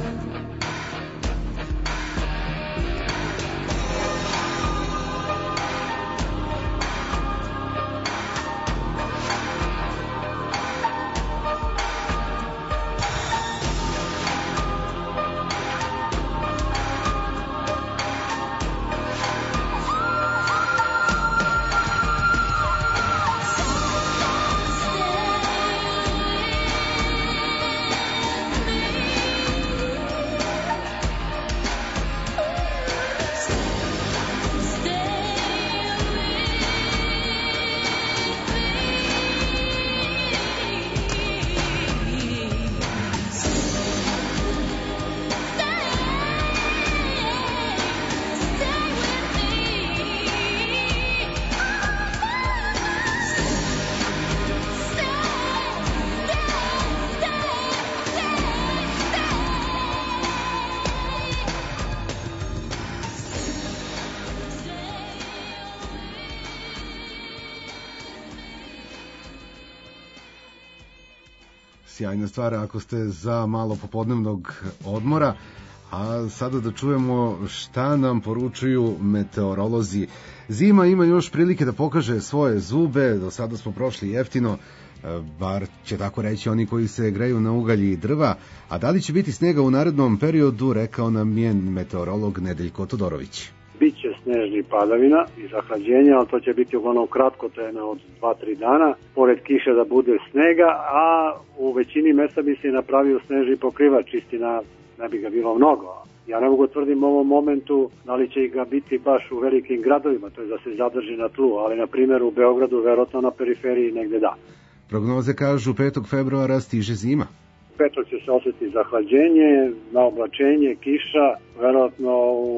Sjajna stvar ako ste za malo popodnevnog odmora. A sada da čujemo šta nam poručuju meteorolozi. Zima ima još prilike da pokaže svoje zube, do sada smo prošli jeftino, bar će tako reći oni koji se greju na ugalj i drva, a da li će biti snega u narednom periodu, rekao nam je meteorolog Nedeljko Todorović. Biće snežnih padavina i zahlađenja, ali to će biti uglavnom kratkotrajno od dva do tri dana. Pored kiše da bude snega, a u većini mesta bi se napravio snežni pokrivač, istina ne bi ga bilo mnogo. Ja ne mogu tvrdim u ovom momentu da li će ga biti baš u velikim gradovima, to je da se zadrži na tlu, ali na primjer u Beogradu, verovatno na periferiji negde da. Prognoze kažu petog februara stiže zima. Petog će se osjetiti zahlađenje, naoblačenje, kiša, verovatno u,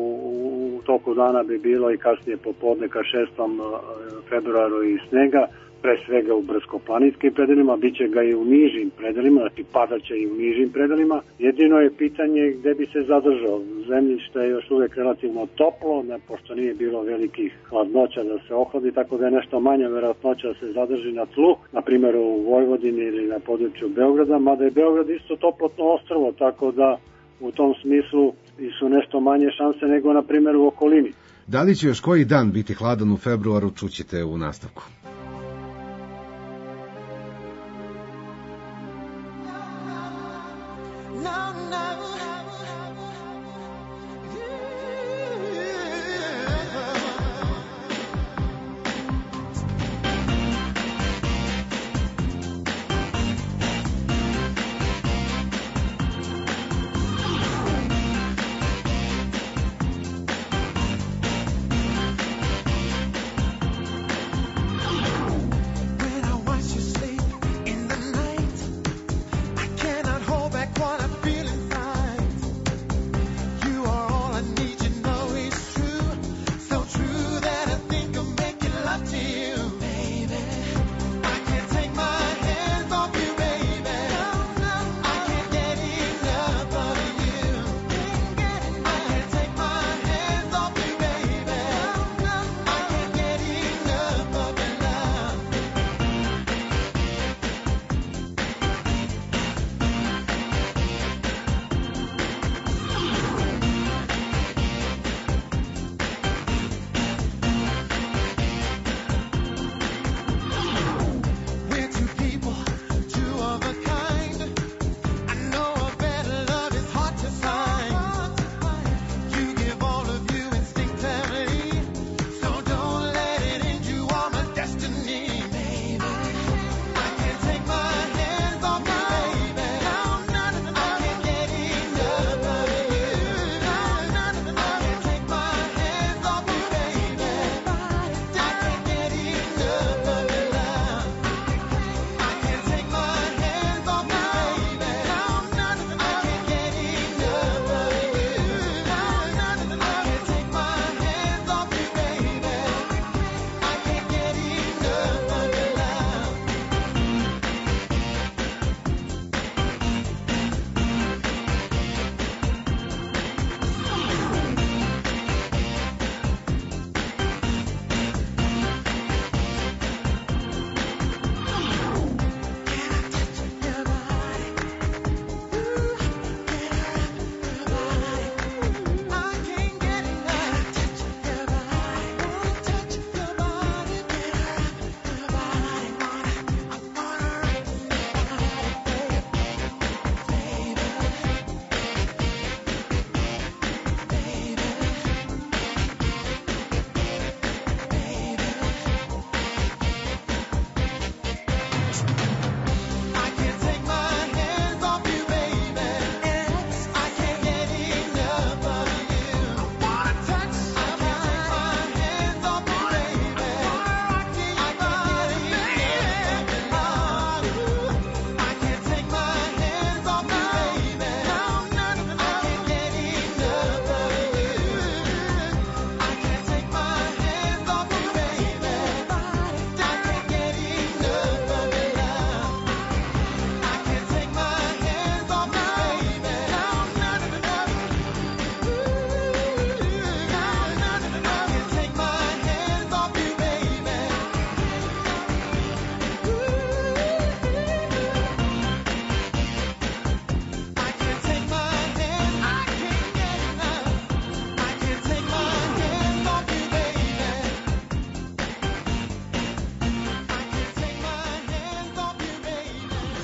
u toku dana bi bilo i kasnije popodne ka šestom februaru i snega, pre svega u brdsko-planinskim predelima, bit će ga i u nižim predelima, znači padaće i u nižim predelima. Jedino je pitanje gde bi se zadržao. Zemljište je još uvijek relativno toplo, ne, pošto nije bilo velikih hladnoća da se ohladi, tako da je nešto manja verovatnoća da se zadrži na tlu, na primjer u Vojvodini ili na području Beograda, mada je Beograd isto toplotno ostrvo, tako da u tom smislu su nešto manje šanse nego na primjer u okolini. Da li će još koji dan biti hladan u februaru, čućete u nastavku.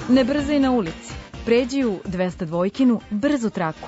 Ne brzaj na ulici, pređi u dvesta dvojkinu brzu traku.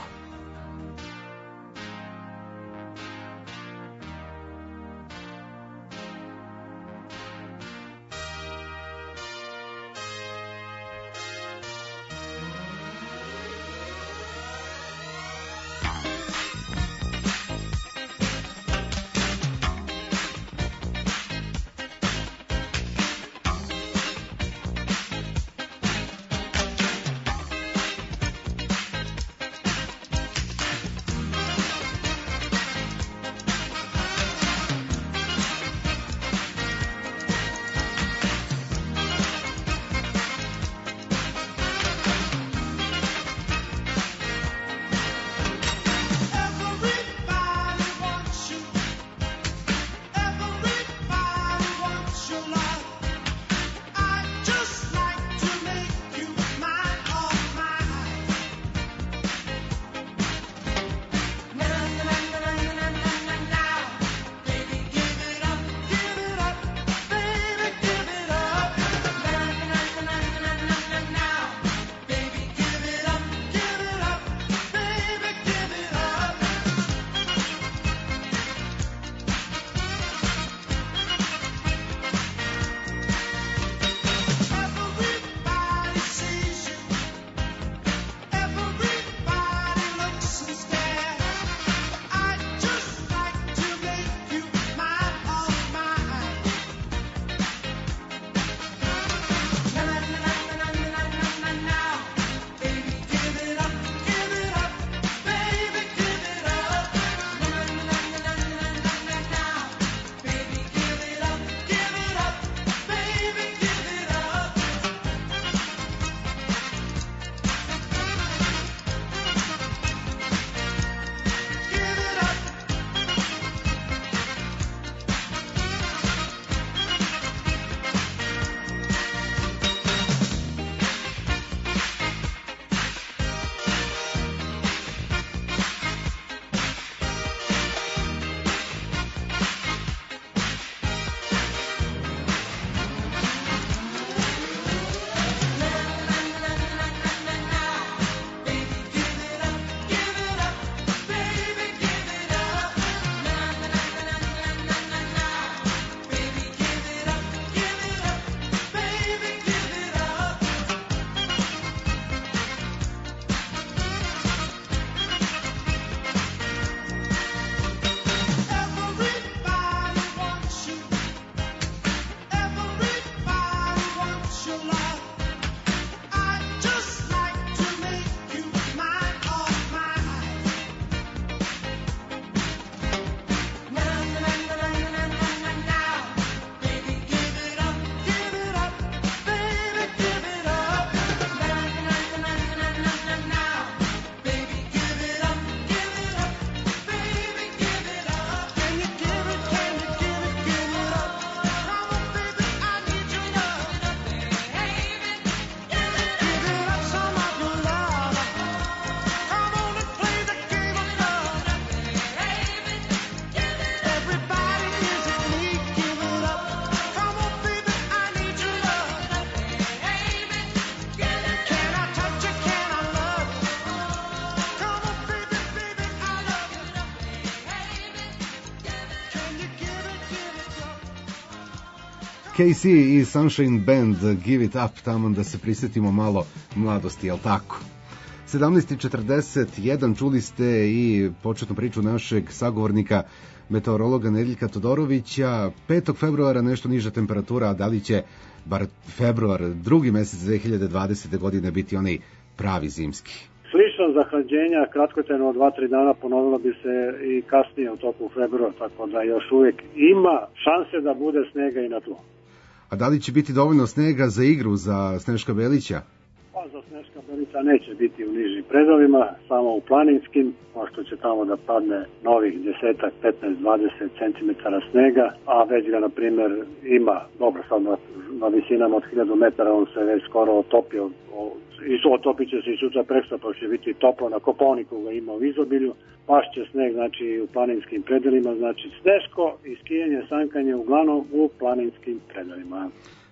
K C i Sunshine Band, Give It Up, tamo da se prisjetimo malo mladosti, jel tako? sedamnaest i četrdeset jedan čuli ste i početnu priču našeg sagovornika, meteorologa Nedeljka Todorovića. petog februara nešto niža temperatura, a da li će bar februar, drugi mesec dve hiljade dvadesete godine biti onaj pravi zimski? Slično zahlađenja, kratkotrajno od dva tri dana, ponovilo bi se i kasnije u toku februara, tako da još uvijek ima šanse da bude snega i na tlu. A da li će biti dovoljno snega za igru za Sneška Belića? Pa za Sneška Belića neće biti u nižim predovima, samo u planinskim, pošto će tamo da padne novih desetak, petnaest, dvadeset centimetara snega, a već ga, na primjer, ima, dobro, sad na, na visinama od hiljadu metara, on se već skoro otopio, o, i otopit će se i sutra preksutra, pa će biti toplo, na Koponiku ga ima u izobilju, pašće sneg, znači, u planinskim predelima, znači sneško i skijanje, sankanje uglavnom u planinskim predelima.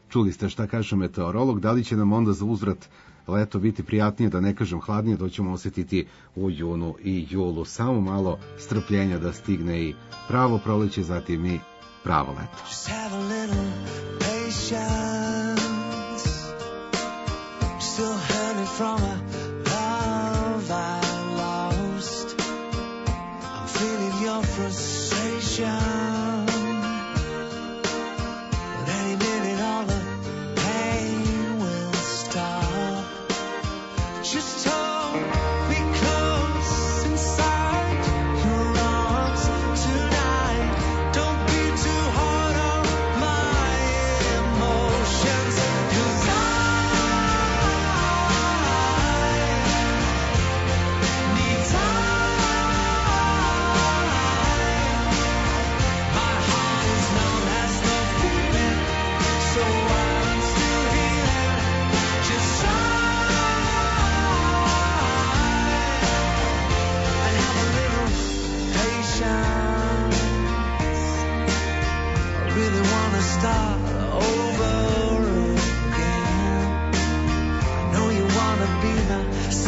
Čuli ste šta kaže meteorolog, da li će nam onda za uzvrat leto biti prijatnije, da ne kažem hladnije, to ćemo osjetiti u junu i julu. Samo malo strpljenja da stigne i pravo proleće, zatim i pravo leto. Just have a little patience. Still hurting from a love I lost. I'm feeling your frustration. But any minute all the pain will stop. Just hold me close inside your arms tonight. Don't be too hard on my emotions, 'cause I need time. My heart is numb, has no feeling, so I'm still here. Just try and have a little patience. I really wanna start over again. I know you wanna be the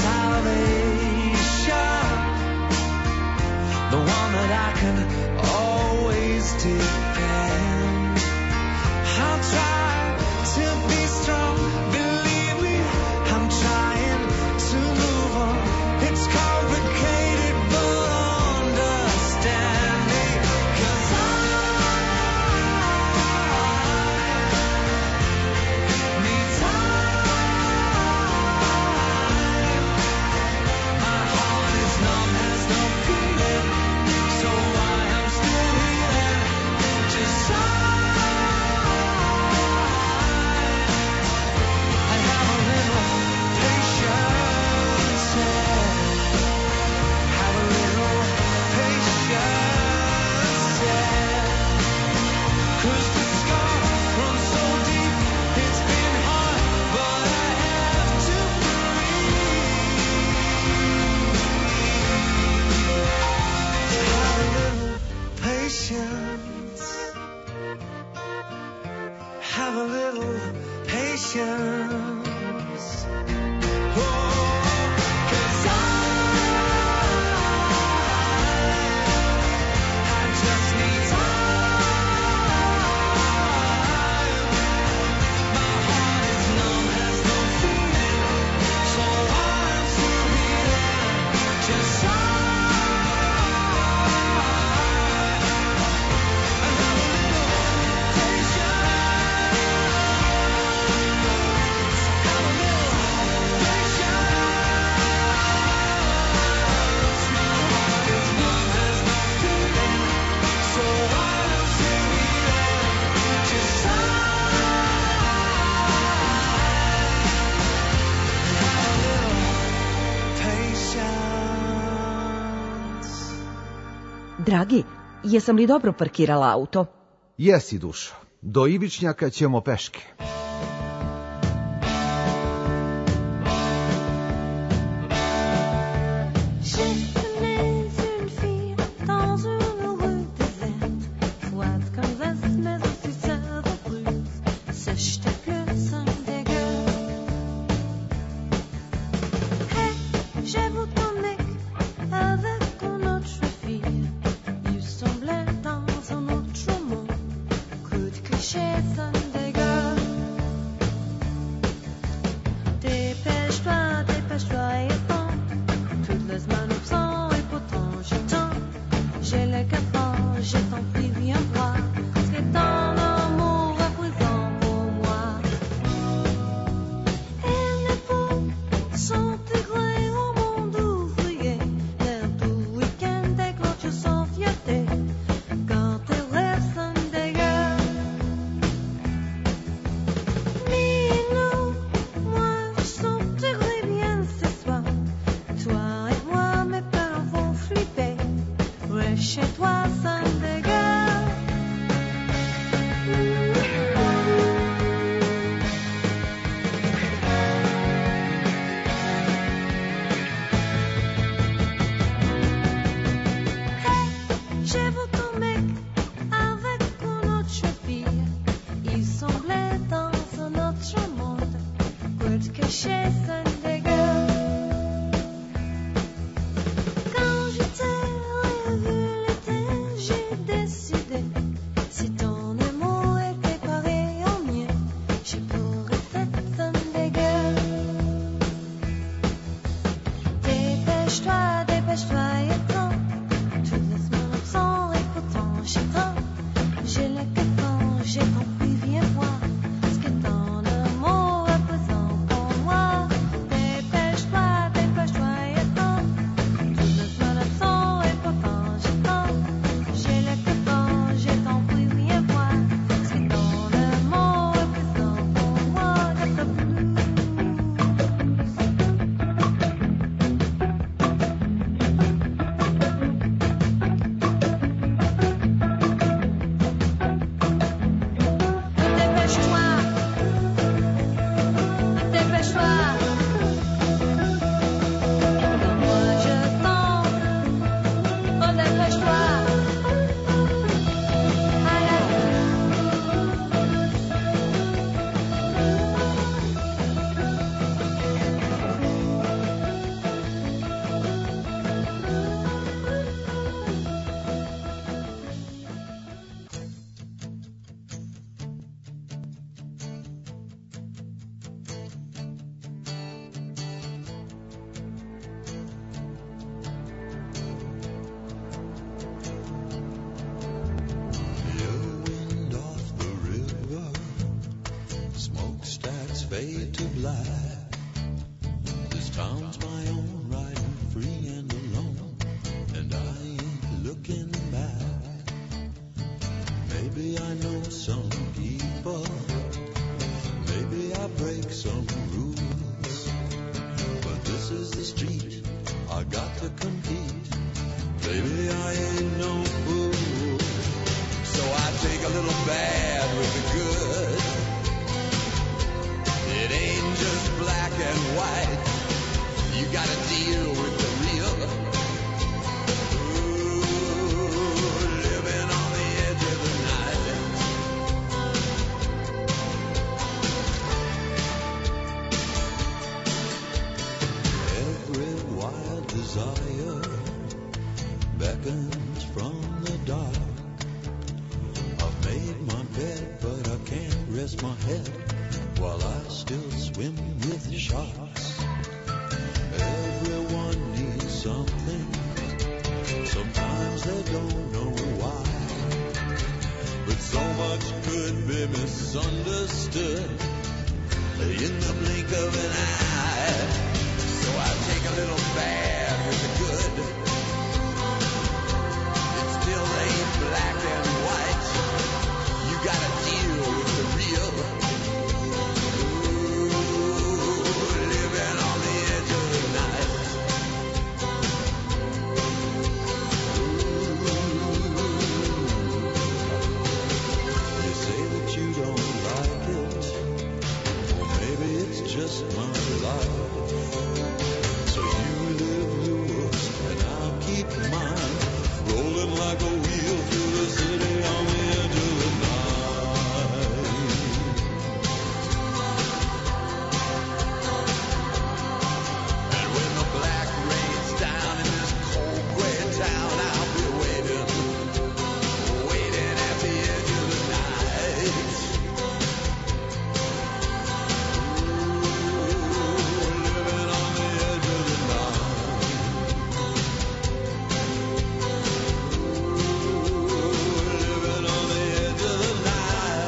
salvation, the one that I can always depend. I'll try to be strong, believe me, I'm trying to move on. It's complicated, but understand me, 'cause I need time. My heart is numb, has no feeling, so I am still here. Just try and have a little patience. Have a little patience, yeah. 'Cause the scar runs so deep, it's been hard, but I have to breathe. Have a little patience. Have a little patience. Oh, 'cause I, I just need time. My heart is numb, has no feeling, so I'm still here. Just try and have a little patience. Have a little patience. My heart is numb, has no feeling, so I'm still here. Just try and have a little patience. Dragi, jesam li dobro parkirala auto? Jesi, dušo. Do Ivičnjaka ćemo peške. J'ai traîné une fille dans une rue déserte, froide comme l'est, mais aussi savoureuse. Ce j'étais plus un dégueu. Hey, j'ai vu ton mec avec une autre fille. Il semblait dans un autre monde. Coup de cliché, ça me dégueu. Dépêche-toi, dépêche-toi et attends. Toutes les manœuvres sont et pourtant j'attends. J'ai le cafard, je t'en prie, viens voir ce que ton amour représente pour moi. Elle n'est pas s'intégrer au monde ouvrier. L'air du week-end déclenche sans fierté. Quand elle rêve, ça me dégueule. dépêche-toi, dépêche-toi et attends. Tout laisse-moi l'absent et pourtant j'attends. J'ai le cœur quand j'ai compris, viens voir ce que ton amour représente pour moi. Dépêche-toi, dépêche-toi et attends. Tout laisse-moi l'absent et pourtant j'attends. J'ai le cœur quand j'ai compris, viens voir ce que ton amour représente pour moi. Dépêche-toi, dépêche-toi. Moi je t'en, oh dépêche-toi. Wind off the river, smokestacks fade to black. This town's my own, riding free and alone, and I ain't looking back. Maybe I know some people, maybe I break some rules, but this is the street, I got to compete. Baby, I ain't no fool. So I take a little bad with the good. It ain't just black and white. You gotta deal with the real. Ooh, living on the edge of the night. Every wild desire beckons from the dark. I've made my bed, but I can't rest my head while I still swim with sharks. Everyone needs something. Sometimes they don't know why, but so much could be misunderstood in the blink of an eye. So I take a little bad with the good. It still ain't black and white. You gotta deal with the real. Ooh, living on the edge of the night. Ooh. You say that you don't like it, or maybe it's just my life. So you live yours and I'll keep mine, rolling like a wheel through the city on the edge of the night. And when the black rains down in this cold gray town, I'll be waiting, waiting at the edge of the night. Ooh, living on the edge of the night. Living on the edge of the night.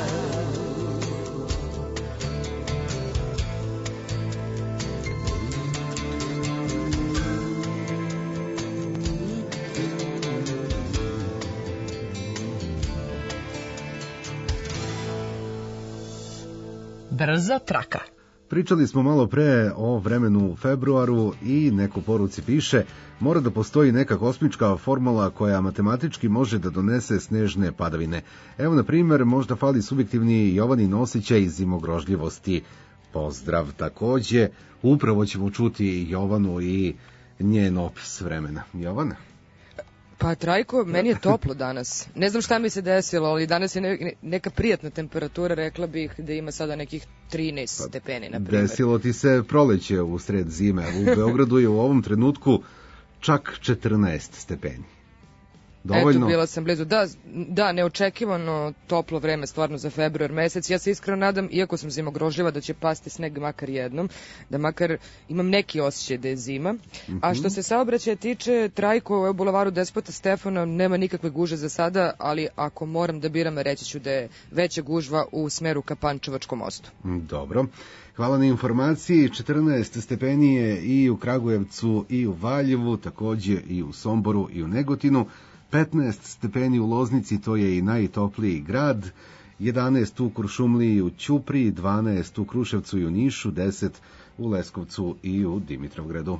Brza traka. Pričali smo malo pre o vremenu u februaru i neko poruci piše: mora da postoji neka kosmička formula koja matematički može da donese snežne padavine. Evo, na primjer, možda fali subjektivni Jovanin osjećaj zimogrožljivosti. Pozdrav. Takođe, upravo ćemo čuti Jovanu i njen opis vremena. Jovana? Pa Trajko, meni je toplo danas. Ne znam šta mi se desilo, ali danas je ne, neka prijatna temperatura, rekla bih da ima sada nekih trinaest stepeni, na primjer. Desilo ti se proleće u sred zime. U Beogradu je u ovom trenutku čak četrnaest stepeni. Dovoljno? Eto, bila sam blizu. Da, da, neočekivano toplo vreme stvarno za februar mesec. Ja se iskreno nadam, iako sam zimogrožljiva, da će pasti sneg makar jednom, da makar imam neki osjećaj da je zima. Mm-hmm. A što se saobraćaja tiče, trajko u bulevaru Despota Stefana nema nikakve guže za sada, ali ako moram da biram, reći ću da je veća gužva u smeru ka Pančevačkom mostu. Dobro. Hvala na informaciji. četrnaest stepeni je i u Kragujevcu i u Valjevu, takođe i u Somboru i u Negotinu. petnaest stepeni u Loznici, to je i najtopliji grad. jedanaest u Kuršumliji i u Ćupriji, dvanaest u Kruševcu i u Nišu, deset u Leskovcu i u Dimitrovgradu.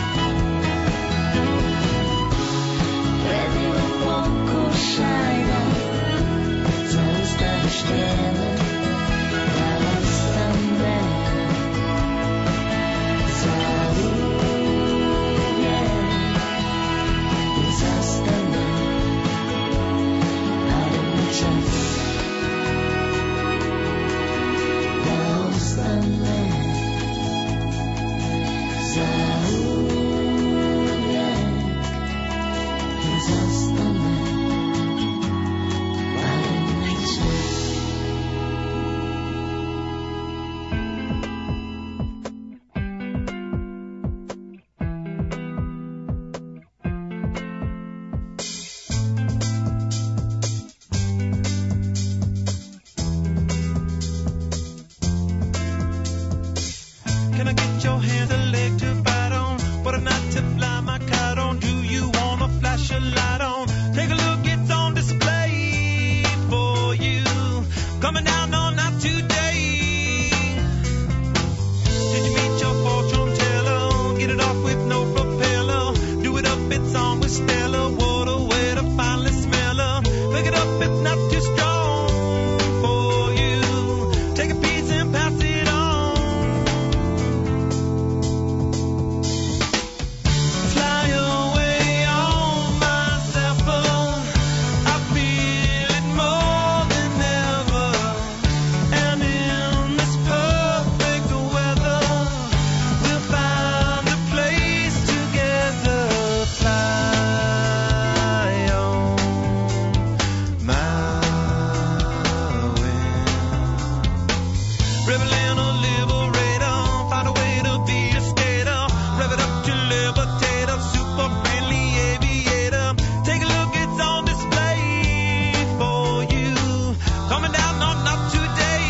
Shine on. just the man by nature. Can I get your hand, a leg to bite on? What a night to fly my kite on. Do you wanna flash a light on? Take a look, it's on display for you. Coming down on night today. Did you meet your fortune teller? Get it off with no propeller. Do it up, it's on with Stella. What a way to finally smell her. Pick it up, it's not too strong for you. Take a piece and pass it on. Fly away on my zephyr. I feel it more than ever. And in this perfect weather, we'll find a place together. Fly on my wind. Rebel and a liberator, find a way to be a skater. Rev it up to levitate a super friendly aviator. Take a look, it's on display for you. Coming down on not today.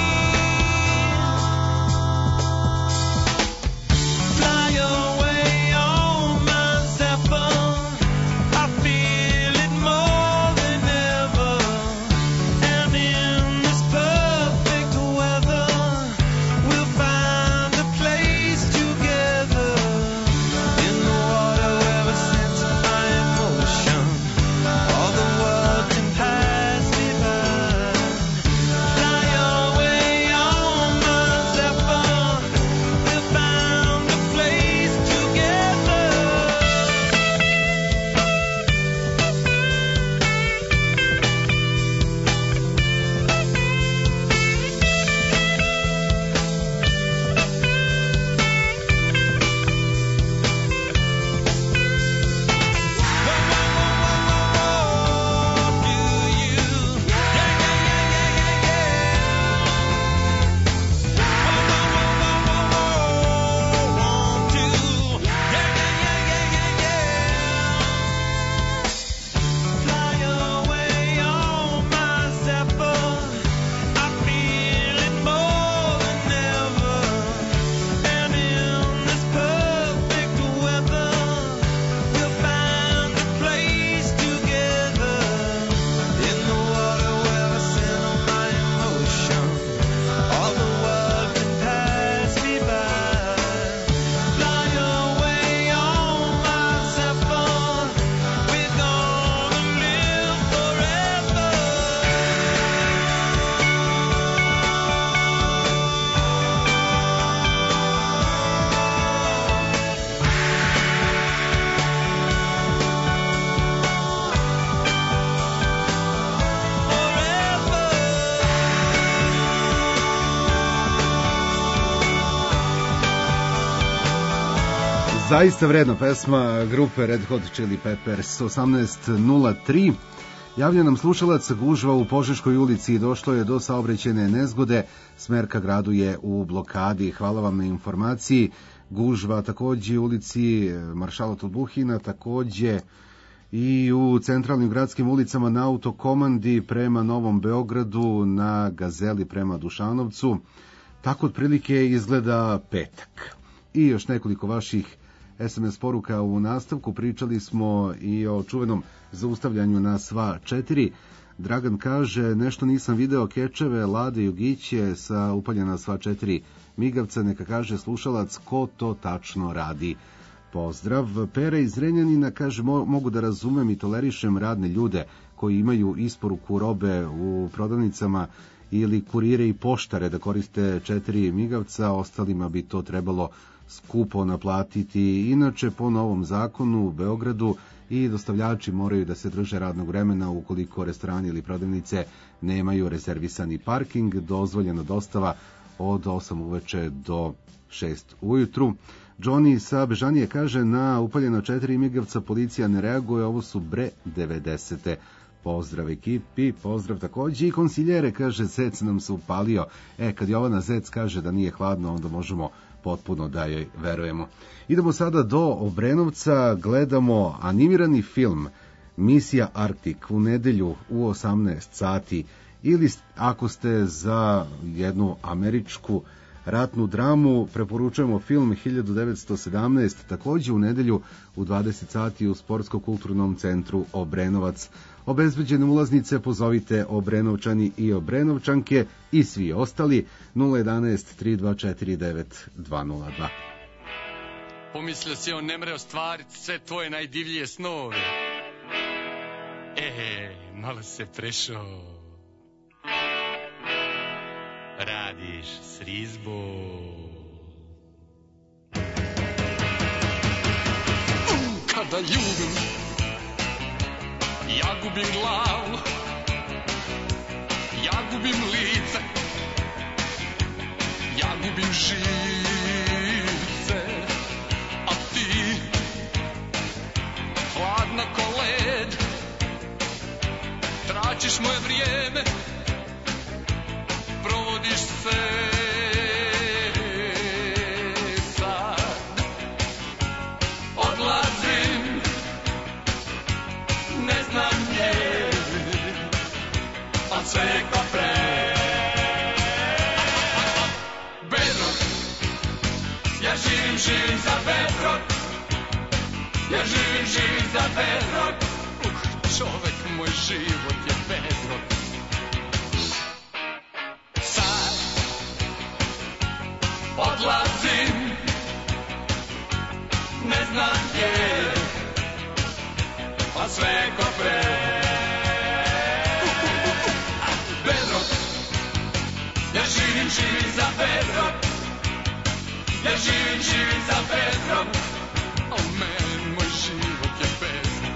Fly away on my zephyr. I feel it more than ever. And in this perfect weather, we'll find a place together. In the water where we sense my emotion, all the world can pass me by. Fly away on my zephyr. We'll find a place together. Fly away on my zephyr. I feel it more than ever. And in this perfect weather, we'll find a place together. In the water where I center my emotion, all the world can pass me by. Fly away on my zephyr. We're gonna live forever. Zaista vredna pesma grupe Red Hot Chili Peppers. Osamnaest nula tri. Javlja nam slušalac, gužva u Požeškoj ulici, došlo je do saobraćajne nezgode, smer ka gradu je u blokadi. Hvala vam na informaciji. Gužva takođe u ulici Maršala Tolbuhina, takođe i u centralnim gradskim ulicama na Autokomandi prema Novom Beogradu, na Gazeli prema Dušanovcu. Tako otprilike izgleda petak. I još nekoliko vaših es em es poruka u nastavku. Pričali smo i o čuvenom zaustavljanju na sva četiri. Dragan kaže, nešto nisam video kečeve, Lade Jugiće sa upaljena sva četiri migavca, neka kaže slušalac ko to tačno radi. Pozdrav. Pera iz Renjanina kaže, mo- mogu da razumem i tolerišem radne ljude koji imaju isporuku robe u prodavnicama ili kurire i poštare da koriste četiri migavca, ostalima bi to trebalo skupo naplatiti. Inače, po novom zakonu u Beogradu i dostavljači moraju da se drže radnog vremena ukoliko restorani ili prodavnice nemaju rezervisani parking, dozvoljena dostava od osam uveče do šest ujutru. Johnny sa Bežanije kaže, na upaljeno četiri migavca policija ne reaguje, ovo su bre devedesete. Pozdrav ekipi, pozdrav takođe i konsiljere, kaže, Zec nam se upalio. E, kad Jovana Zec kaže da nije hladno, onda možemo potpuno da joj verujemo. Idemo sada do Obrenovca, gledamo animirani film Misija Arktik u nedelju u osamnaest sati, ili ako ste za jednu američku ratnu dramu, preporučujemo film hiljadu devetsto sedamnaest, takođe u nedelju u dvadeset sati u Sportsko-kulturnom centru Obrenovac. Obezbeđene ulaznice pozovite Obrenovčani i Obrenovčanke i svi ostali nula jedanaest tri dva četiri devet dva nula dva. Pomislio si on ne mre ostvariti sve tvoje najdivljije snove. E, malo se prešao. Radiš s rizbom. Kada ljubim, ja gubim glavu, ja gubim lice, ja gubim živce, a ti, hladna ko led, tračiš moje vrijeme, provodiš se sad. Odlazim, ne znam gdje, a sve je kao pre. Bedrock, ja živim, živim za Bedrock, ja živim, živim za Bedrock. Uh, čovek, moj život je Bedrock. Sad odlazim, ne znam gdje, a sve je ko pre. Bedrock, ja živim, živim za Bedrock, ja živim, živim za Bedrock. Oh man, moj život je Bedrock.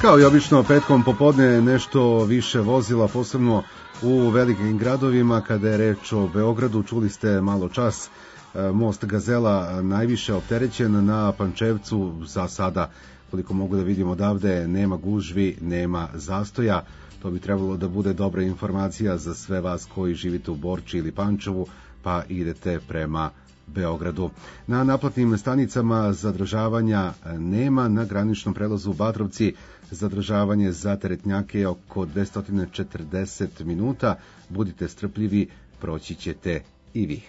Kao i obično petkom popodne nešto više vozila, posebno u velikim gradovima. Kada je reč o Beogradu, čuli ste malo čas, most Gazela najviše opterećen, na Pančevcu za sada, koliko mogu da vidim odavde, nema gužvi, nema zastoja. To bi trebalo da bude dobra informacija za sve vas koji živite u Borči ili Pančevu, pa idete prema Beogradu. Na naplatnim stanicama zadržavanja nema. Na graničnom prelazu Batrovci zadržavanje za teretnjake je oko dvesta četrdeset minuta. Budite strpljivi, proći ćete i vi.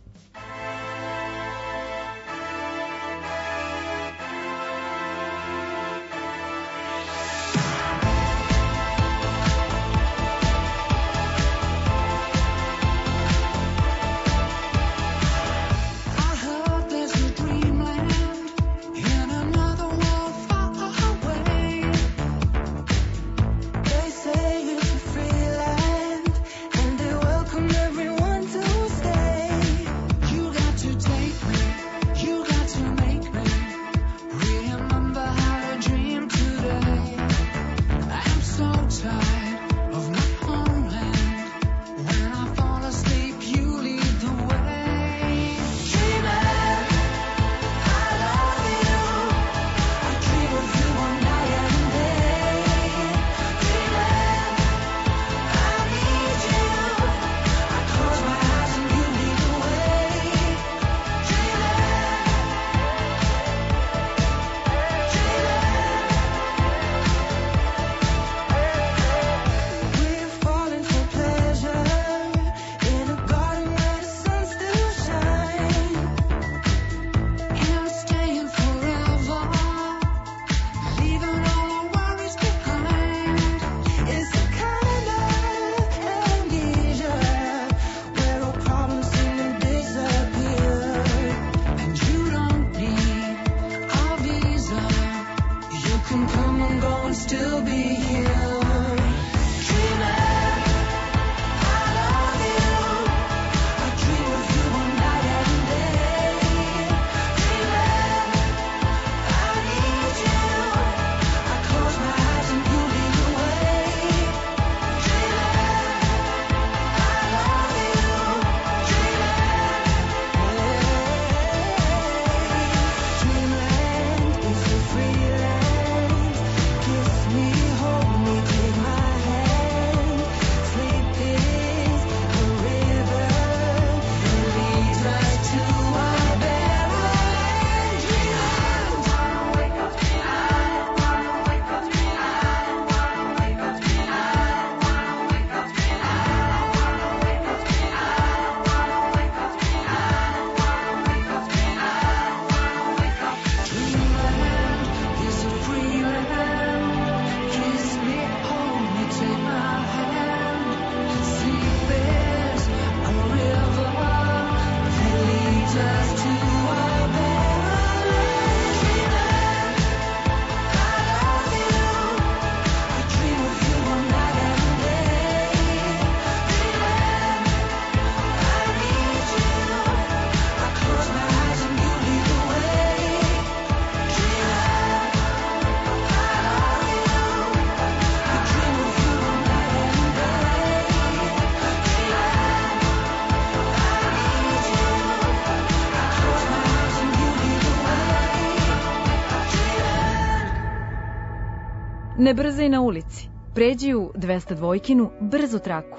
Ne brzaj na ulici, pređi u dvesta dvojkinu brzu traku.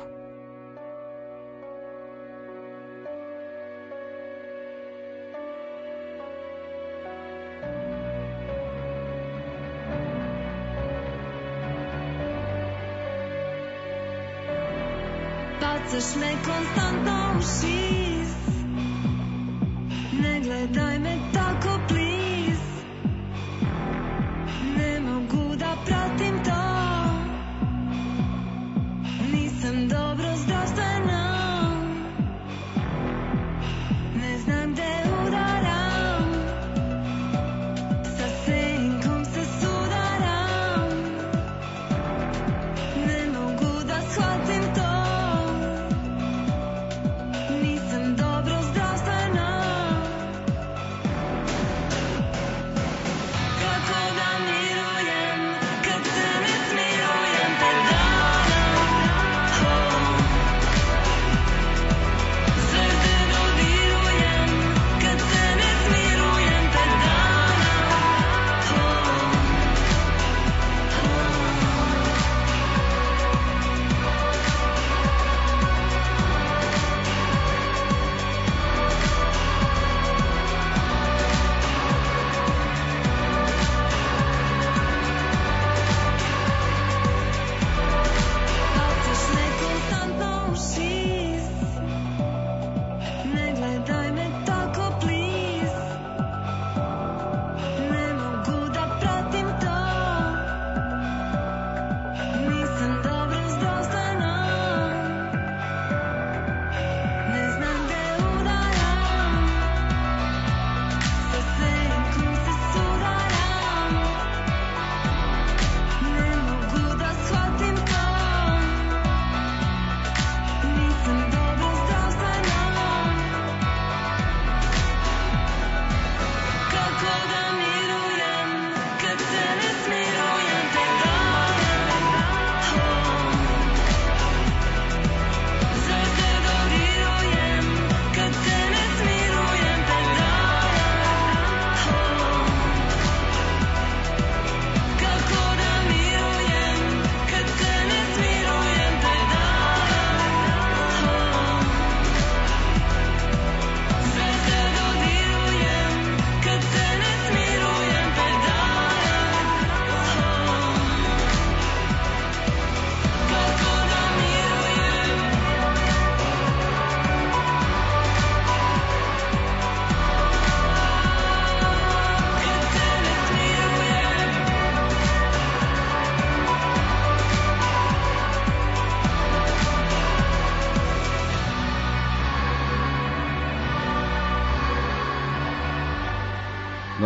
Bacaš me konstantno u šis, ne gledaj me tako please, ne mogu da pratim to, nisam dobro zdravstveno, ne znam gde udaram, sa senkom se sudaram, ne mogu da shvatim to, nisam dobro zdravstveno.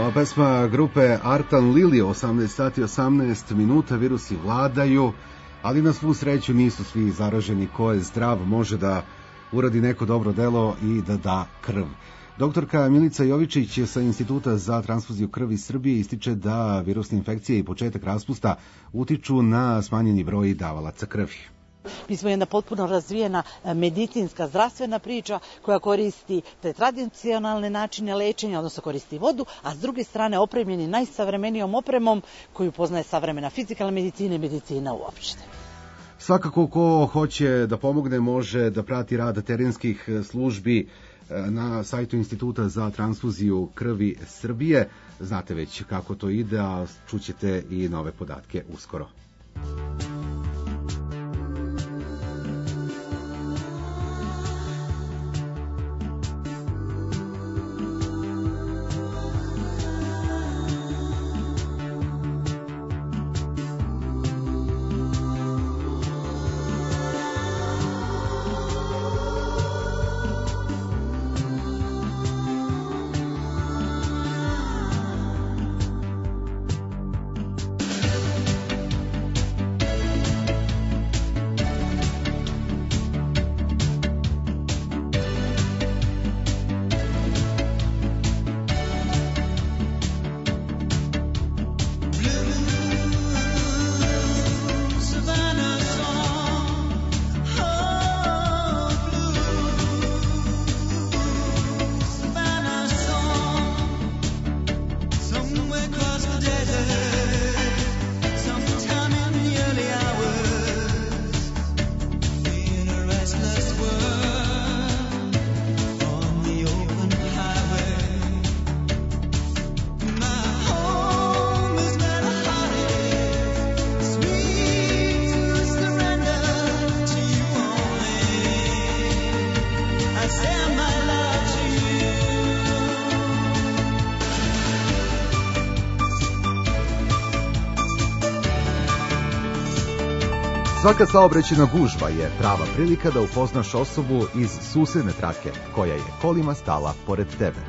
Evo pesma grupe Artan Lili, osamnaest sati osamnaest minuta, virusi vladaju, ali na svu sreću nisu svi zaraženi. Ko je zdrav može da uradi neko dobro delo i da da krv. Doktorka Milica Jovičić sa Instituta za transfuziju krvi Srbije ističe da virusne infekcije i početak raspusta utiču na smanjeni broj davalaca krvi. Mi smo jedna potpuno razvijena medicinska, zdravstvena priča koja koristi te tradicionalne načine lečenja, odnosno koristi vodu, a s druge strane opremljeni najsavremenijom opremom koju poznaje savremena fizikalna medicina i medicina uopšte. Svakako ko hoće da pomogne može da prati rad terenskih službi na sajtu Instituta za transfuziju krvi Srbije. Znate već kako to ide, a čućete i nove podatke uskoro. Svaka saobraćajna gužva je prava prilika da upoznaš osobu iz susedne trake koja je kolima stala pored tebe.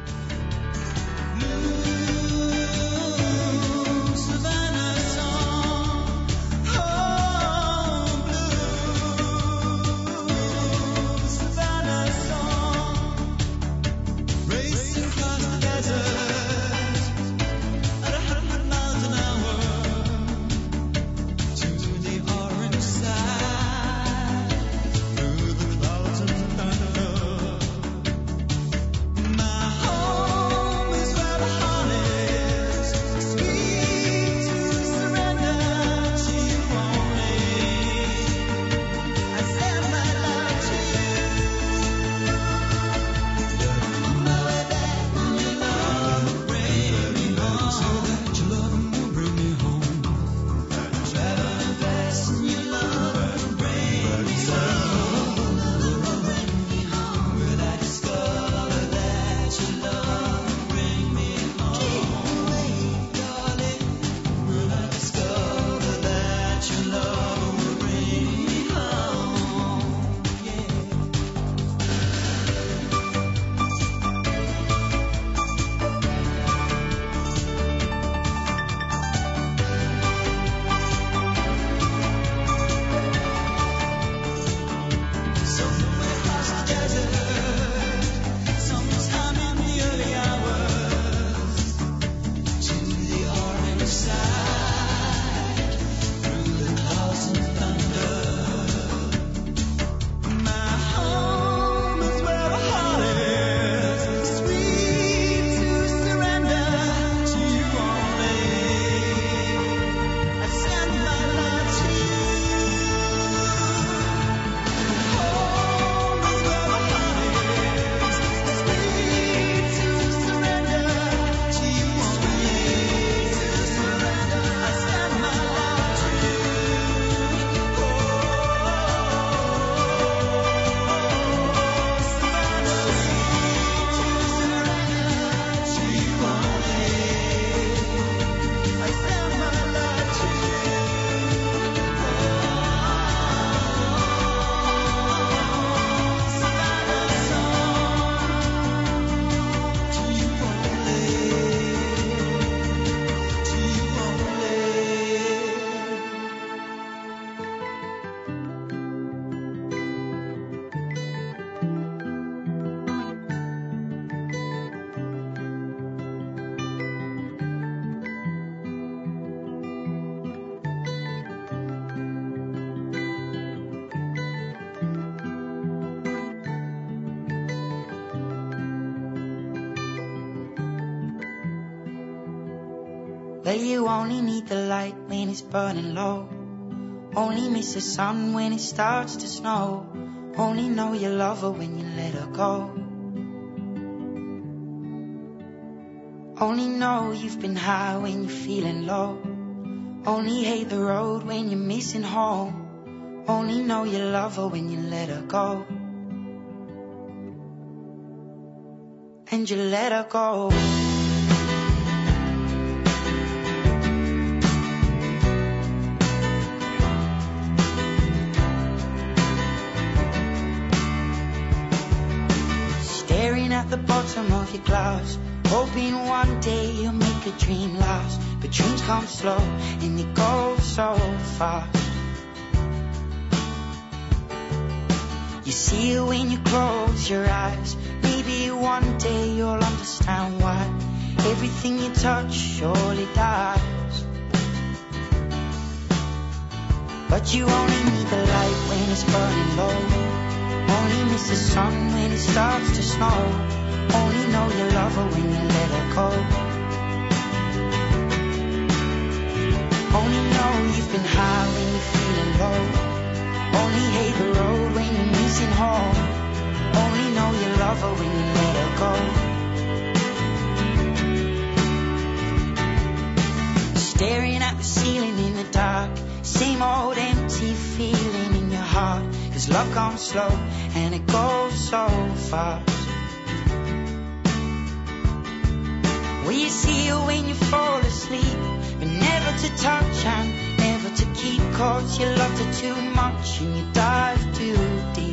My home Well, you only need the light when it's burning low. Only miss the sun when it starts to snow. Only know you love her when you let her go. Only know you've been high when you're feeling low. Only hate the road when you're missing home. Only know you love her when you let her go. And you let her go. Staring at the bottom of your glass, hoping one day you'll make a dream last. But dreams come slow and they go so fast. You see it when you close your eyes. Maybe one day you'll understand why everything you touch surely dies. But you only need the light when it's burning low. Only miss the sun when it starts to snow. Only know you love her when you let her go. Only know you've been high when you're feeling low. Only hate the road when you're missing home. Only know you love her when you let her go. Staring at the ceiling in the dark, same old empty feeling in your heart. Cause love comes slow and it goes so fast. Well, you see her when you fall asleep, but never to touch and never to keep. Cause you loved her too much and you dive too deep.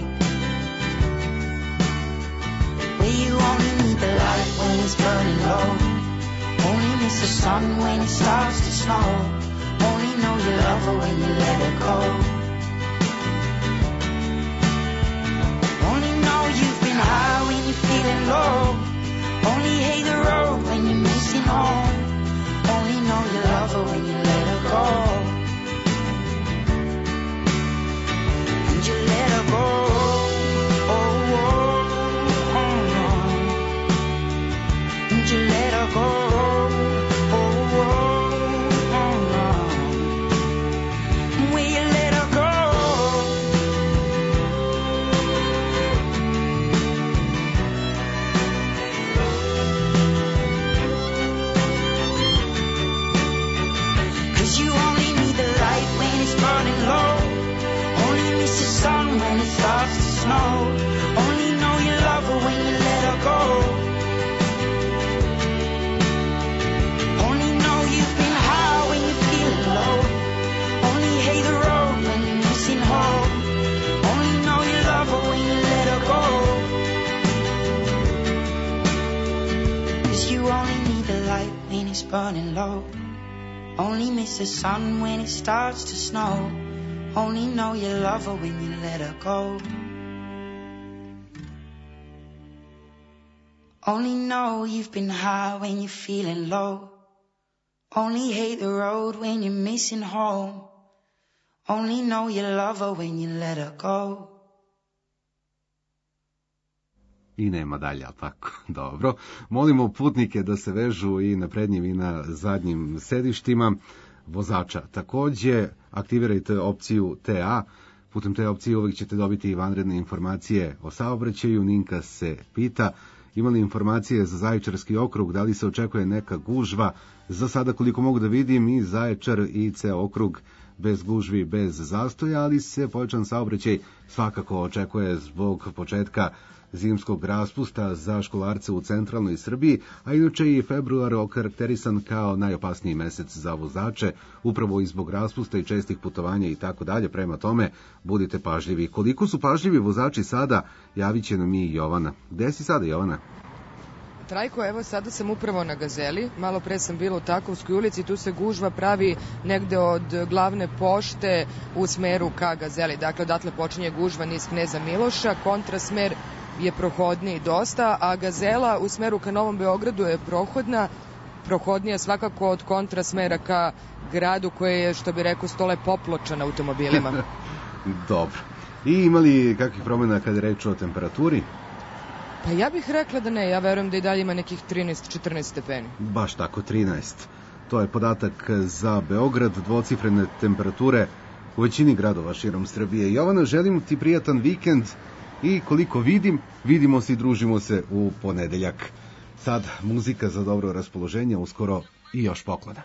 Well, you only need the light when it's burning low. Only miss the sun when it starts to snow. Only know you love her when you let her go. Only know you've been high when you're feeling low. Only hate the road when you're missing home. Only know you love her when you let her go. And you let her go. Oh, oh, oh, oh. And you let her go. Oh, oh, oh, oh. Will you let her go? You only need the light when it's burning low. Only miss the sun when it starts to snow. Only know you love her when you let her go. Only know you've been high when you're feeling low. Only hate the road when you're missing home. Only know you love her when you let her go. Cause you only need the light when it's burning low. Only miss the sun when it starts to snow. Only know you love her when you let her go. Only know you've been high when you're feeling low. Only hate the road when you're missing home. Only know you love her when you let her go. I nema dalje, ali tako? Dobro. Molimo putnike da se vežu i na prednjim i na zadnjim sedištima vozača. Takođe, aktivirajte opciju T A. Putem te opcije uvijek ćete dobiti vanredne informacije o saobraćaju. Ninka se pita, ima li informacije za Zaječarski okrug, da li se očekuje neka gužva? Za sada, koliko mogu da vidim, i Zaječar i ceo okrug bez gužvi, bez zastoja, ali se pojačan saobraćaj svakako očekuje zbog početka zimskog raspusta za školarce u centralnoj Srbiji, a inače i februar okarakterisan kao najopasniji mesec za vozače, upravo i zbog raspusta i čestih putovanja i tako dalje. Prema tome, budite pažljivi. Koliko su pažljivi vozači sada, javit će nam i Jovana. Gde si sada, Jovana? Trajko, evo sada sam upravo na Gazeli, malo pre sam bila u Takovskoj ulici, tu se gužva pravi negde od glavne pošte u smeru ka Gazeli, dakle odatle počinje gužva niz Kneza Miloša, kontrasmer je prohodniji dosta, a Gazela u smeru ka Novom Beogradu je prohodna, prohodnija svakako od kontrasmera ka gradu koje je, što bi rekao, stole popločan automobilima. Dobro. I imali kakvih promjena kada je reč o temperaturi? Pa ja bih rekla da ne, ja verujem da i dalje ima nekih trinaest četrnaest stepeni. Baš tako, trinaest. To je podatak za Beograd, dvocifrene temperature u većini gradova širom Srbije. Jovana, želim ti prijatan vikend i koliko vidim, vidimo se i družimo se u ponedeljak. Sad muzika za dobro raspoloženje, uskoro i još poklona.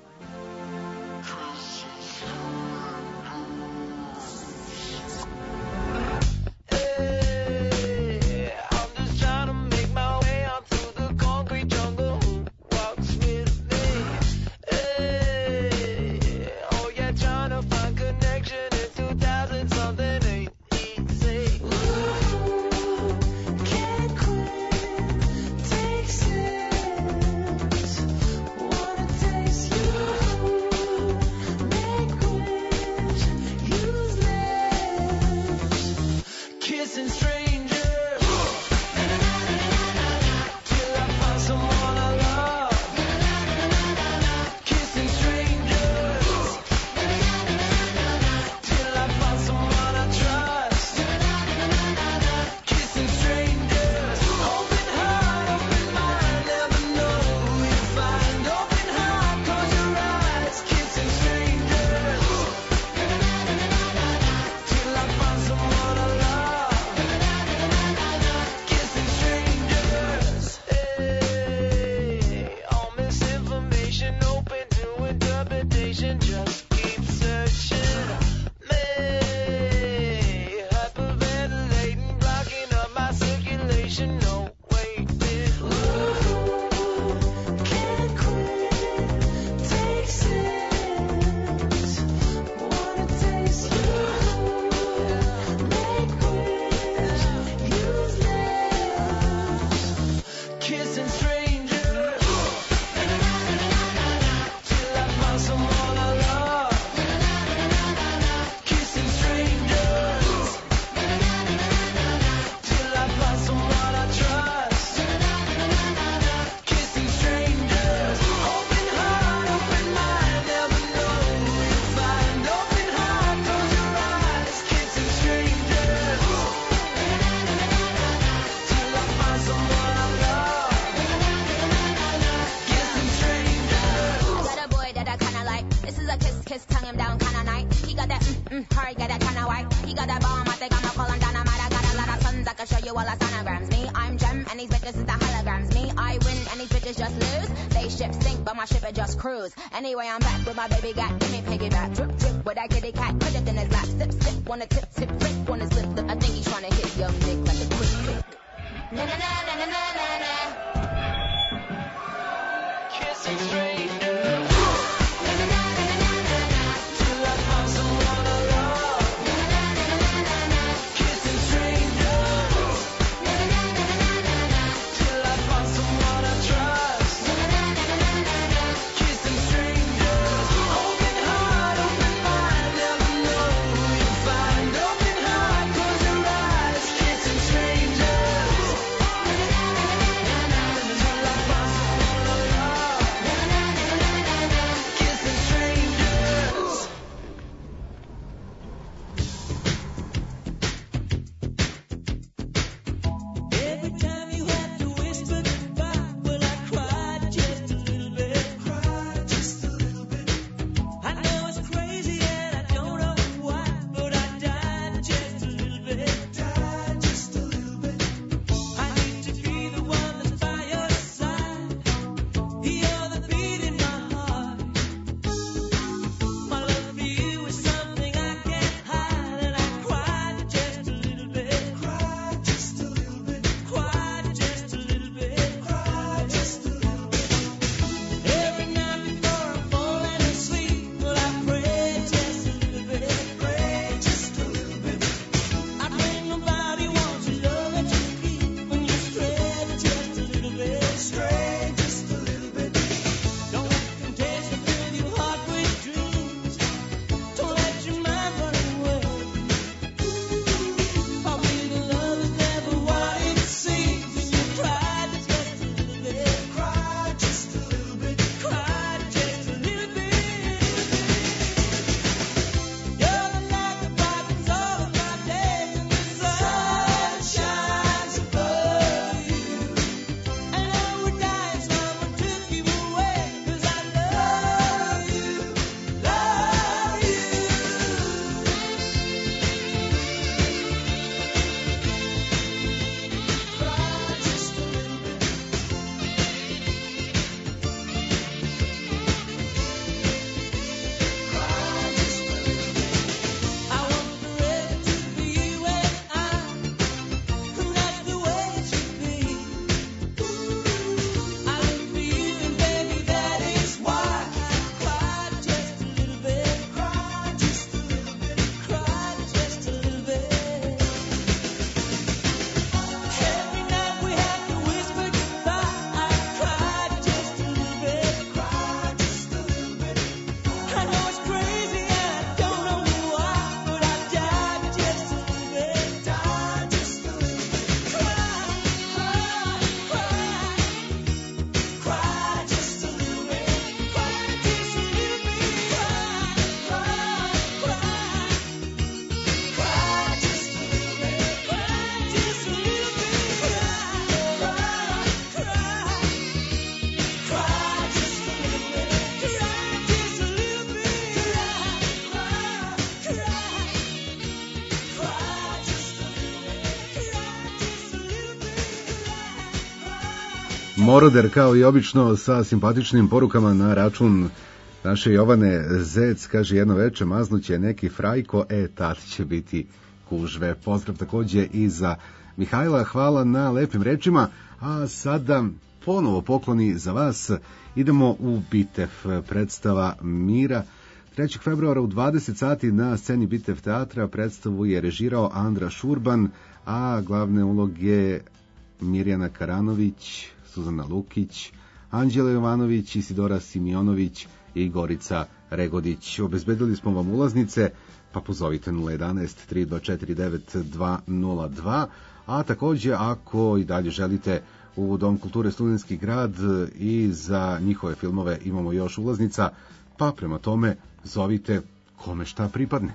Anyway, I'm back with my baby got give me piggyback. Drip, drip with that kitty cat. Put it in his lap. Sip, sip. Wanna tip, tip, flip. Wanna slip, slip. I think he's trying to hit young Nick like a quick kick. Na na na na na na na na. Kissing strangers. Na na na na na na na. Till I find someone I love. Na na na na na na na. Kissing strangers. Na na na na na na na. Till I find someone I trust. Na na na na na na na. Kissing strangers. Open heart, open mind. Never know who you find. Open heart, close your eyes. Kissing strangers. Moroder kao i obično sa simpatičnim porukama na račun naše Jovane Zec, kaže jedno veče maznuće neki frajko, e tad će biti gužve. Pozdrav takođe i za Mihajla, hvala na lepim rečima, a sada ponovo pokloni za vas. Idemo u Bitev, predstava Mira. trećeg februara u dvadeset sati na sceni Bitev teatra predstavu je režirao Andra Šurban, a glavne uloge Mirjana Karanović, Suzana Lukić, Anđela Jovanović, Isidora Simionović i Gorica Regodić. Obezbedili smo vam ulaznice, pa pozovite nula jedanaest tri dva četiri devet dva nula dva, a takođe ako i dalje želite u Dom kulture Studentski grad i za njihove filmove imamo još ulaznica, pa prema tome zovite kome šta pripadne.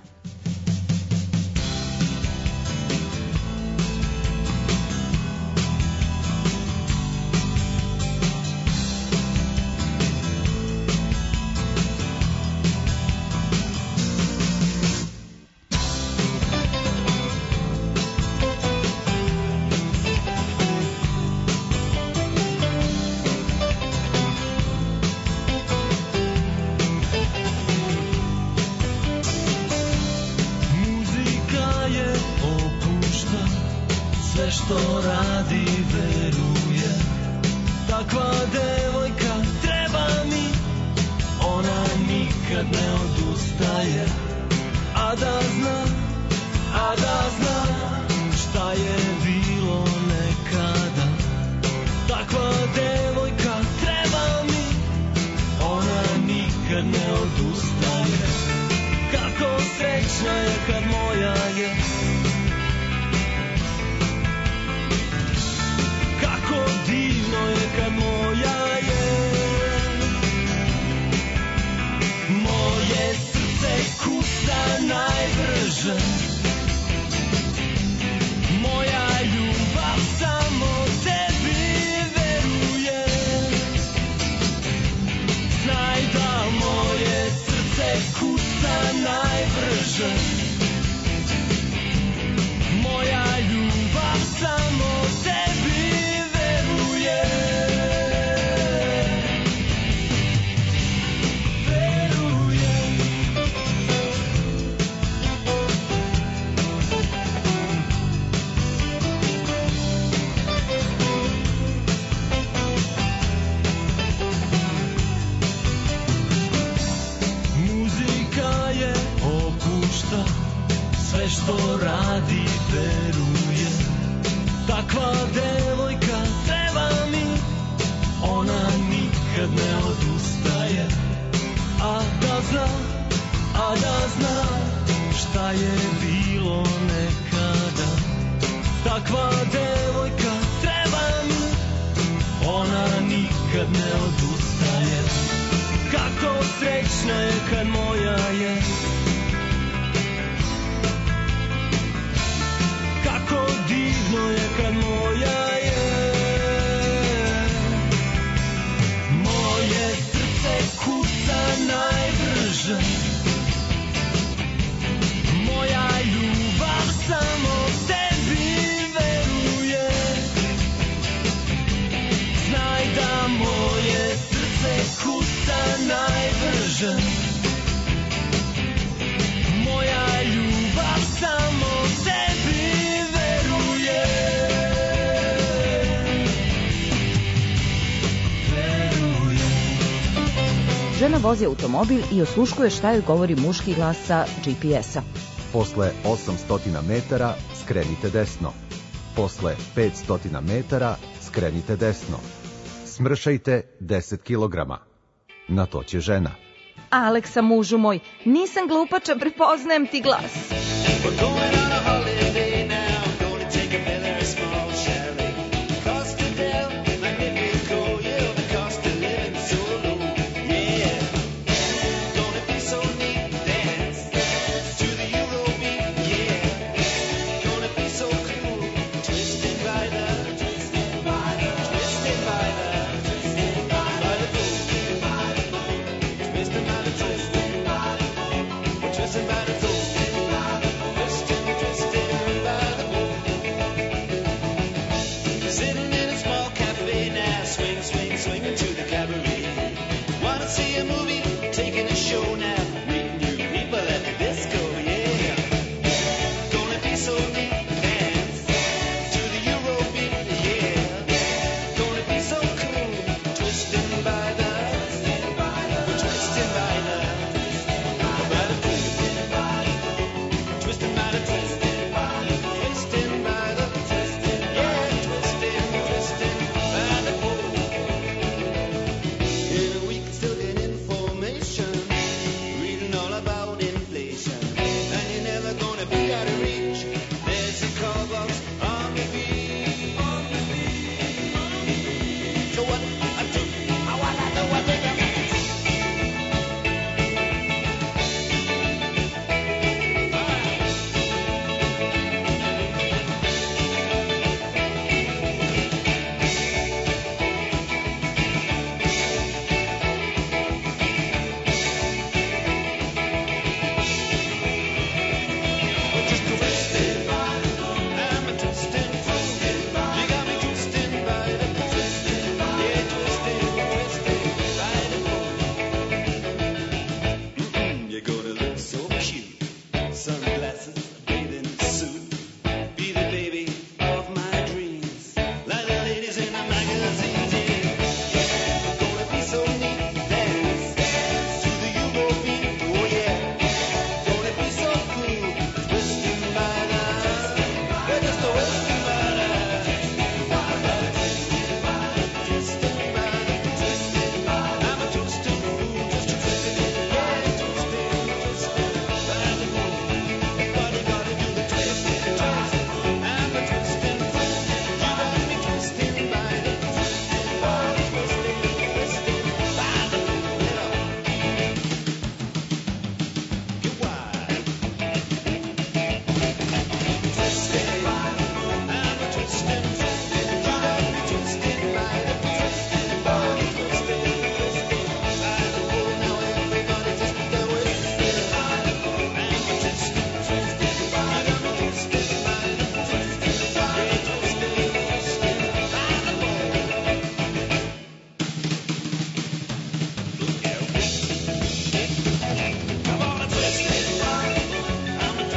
Žena vozi automobil i osluškuje šta joj govori muški glas sa G P S-a. Posle osamsto metara skrenite desno. Posle petsto metara skrenite desno. Smršajte deset kilograma. Na to će žena. Aleksa, mužu moj, nisam glupača, prepoznajem ti glas. Twisted by the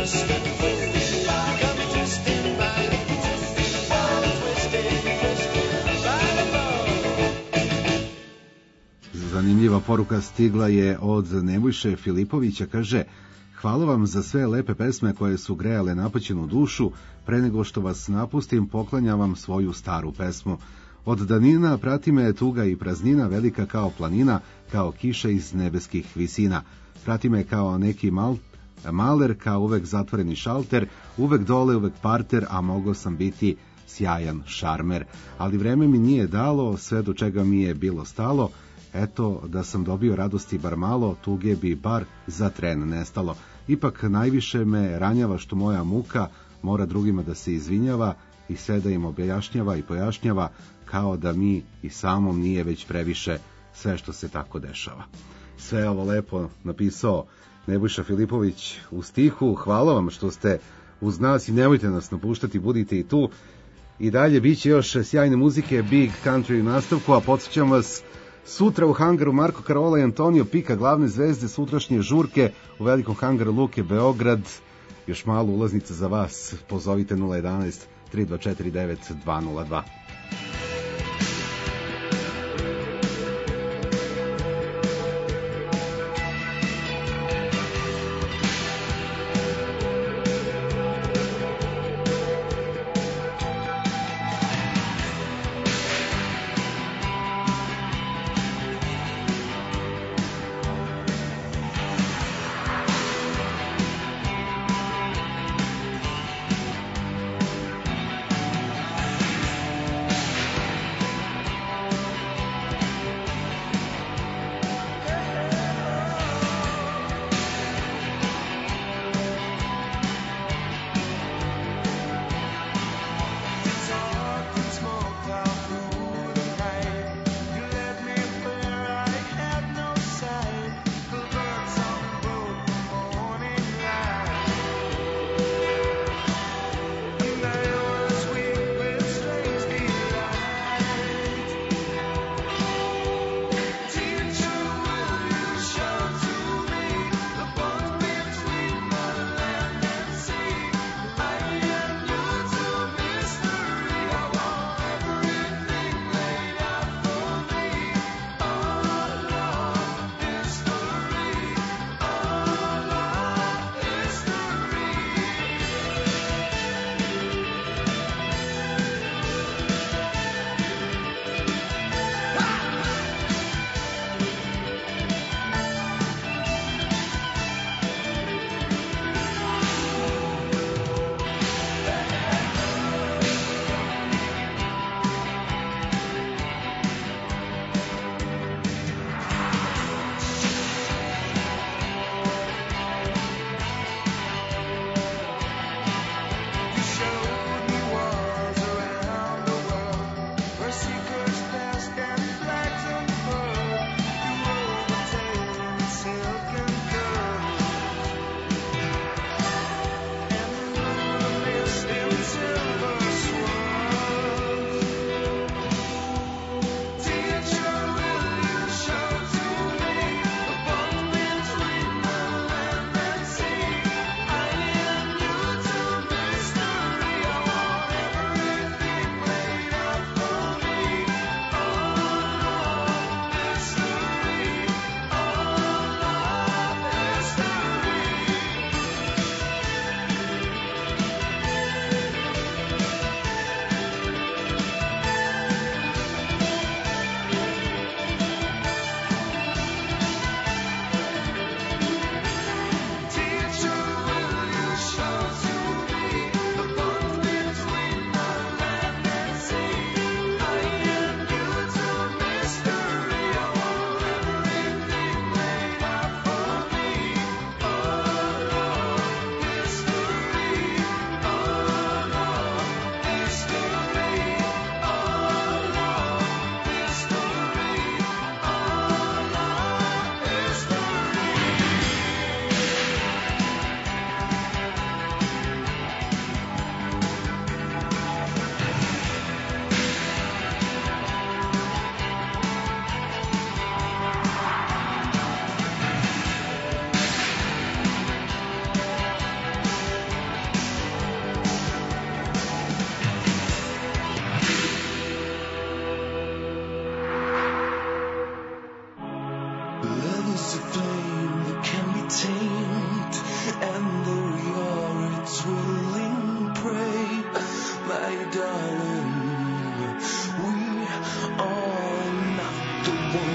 twisted, twisted by, come twisting by, oh, twisted, twisted by the ball. Zanimljiva poruka stigla je od Nebojše Filipovića, kaže: hvala vam za sve lepe pesme koje su grejale napaćenu dušu, pre nego što vas napustim poklanjam vam svoju staru pesmu. Od danina prati me tuga i praznina, velika kao planina, kao kiša iz nebeskih visina. Prati me kao neki mal, maler, kao uvek zatvoreni šalter, uvek dole, uvek parter, a mogao sam biti sjajan šarmer. Ali vreme mi nije dalo, sve do čega mi je bilo stalo, eto, da sam dobio radosti bar malo, tuge bi bar za tren nestalo. Ipak najviše me ranjava što moja muka mora drugima da se izvinjava i sve da im objašnjava i pojašnjava, kao da mi i samom nije već previše sve što se tako dešava. Sve ovo lepo napisao Nebojša Filipović u stihu. Hvala vam što ste uz nas i nemojte nas napuštati, budite i tu. I dalje bit će još sjajne muzike, Big Country u nastavku, a podsjećam vas, sutra u hangaru Marko Karola i Antonio Pika, glavne zvezde sutrašnje žurke u velikom hangaru Luke Beograd. Još malo ulaznica za vas, pozovite nula jedanaest tri dva četiri devet dva nula dva.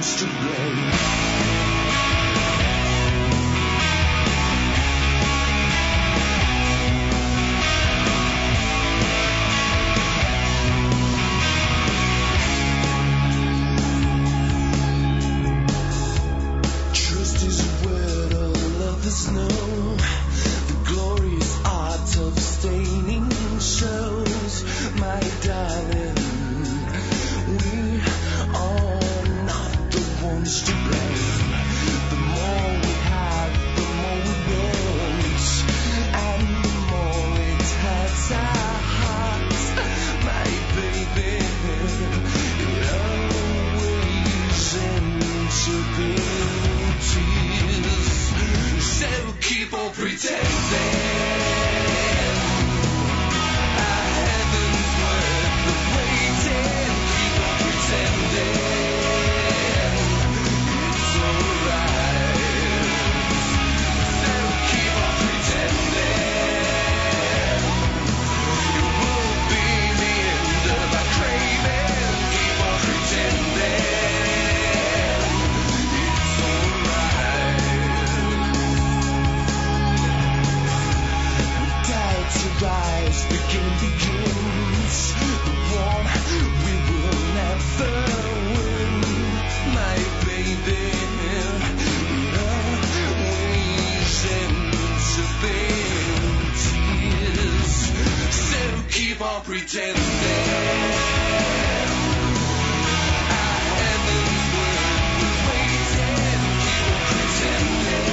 ones to blame. Trust is a word, all love is no. The glorious art of staining shows, my darling. We are not the ones to blame. The more we have, the more we want, and the more it hurts our hearts, my baby. It always ends up in tears. So keep on pretending. Our heaven's worth the waiting. Keep on pretending. It's alright. So keep on pretending. It won't be the end of our craving. Keep on pretending. It's alright. Doubts arise, the game begins. The one we will never win, my baby. It always ends up in tears. So keep on pretending. Our heaven's worth the waiting. Keep on pretending.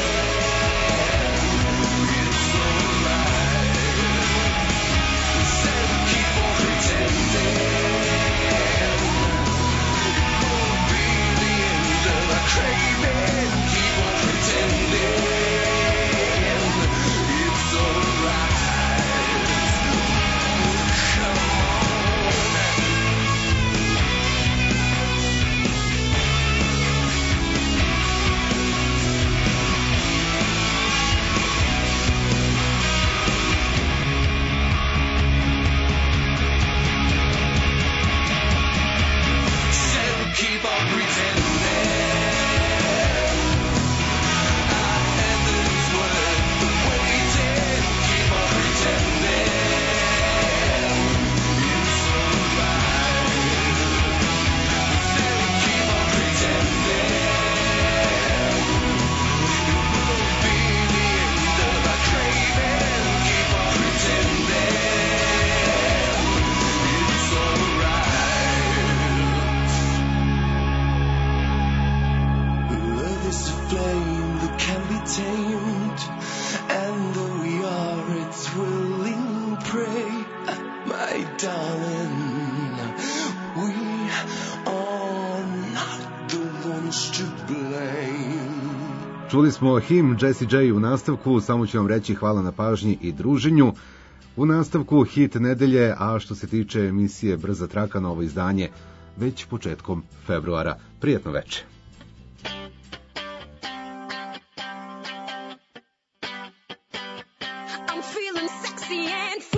It's alright. So keep on pretending. It won't be the end of our craving. Keep on pretending. It's alright. Come on. So keep on pretending. Our heaven's worth the waiting. Keep on pretending. It's alright. So keep on pretending. It won't be the end of our craving. Keep on pretending. It's alright. Love is a flame that can be tamed, and though we are its willing prey, my darling, we are not the ones to blame. Čuli smo him Jessie J u nastavku, samo ću vam reći hvala na pažnji i druženju. U nastavku hit nedelje, a što se tiče emisije Brza traka, novo izdanje već početkom februara. Prijetno večer. I'm feeling sexy and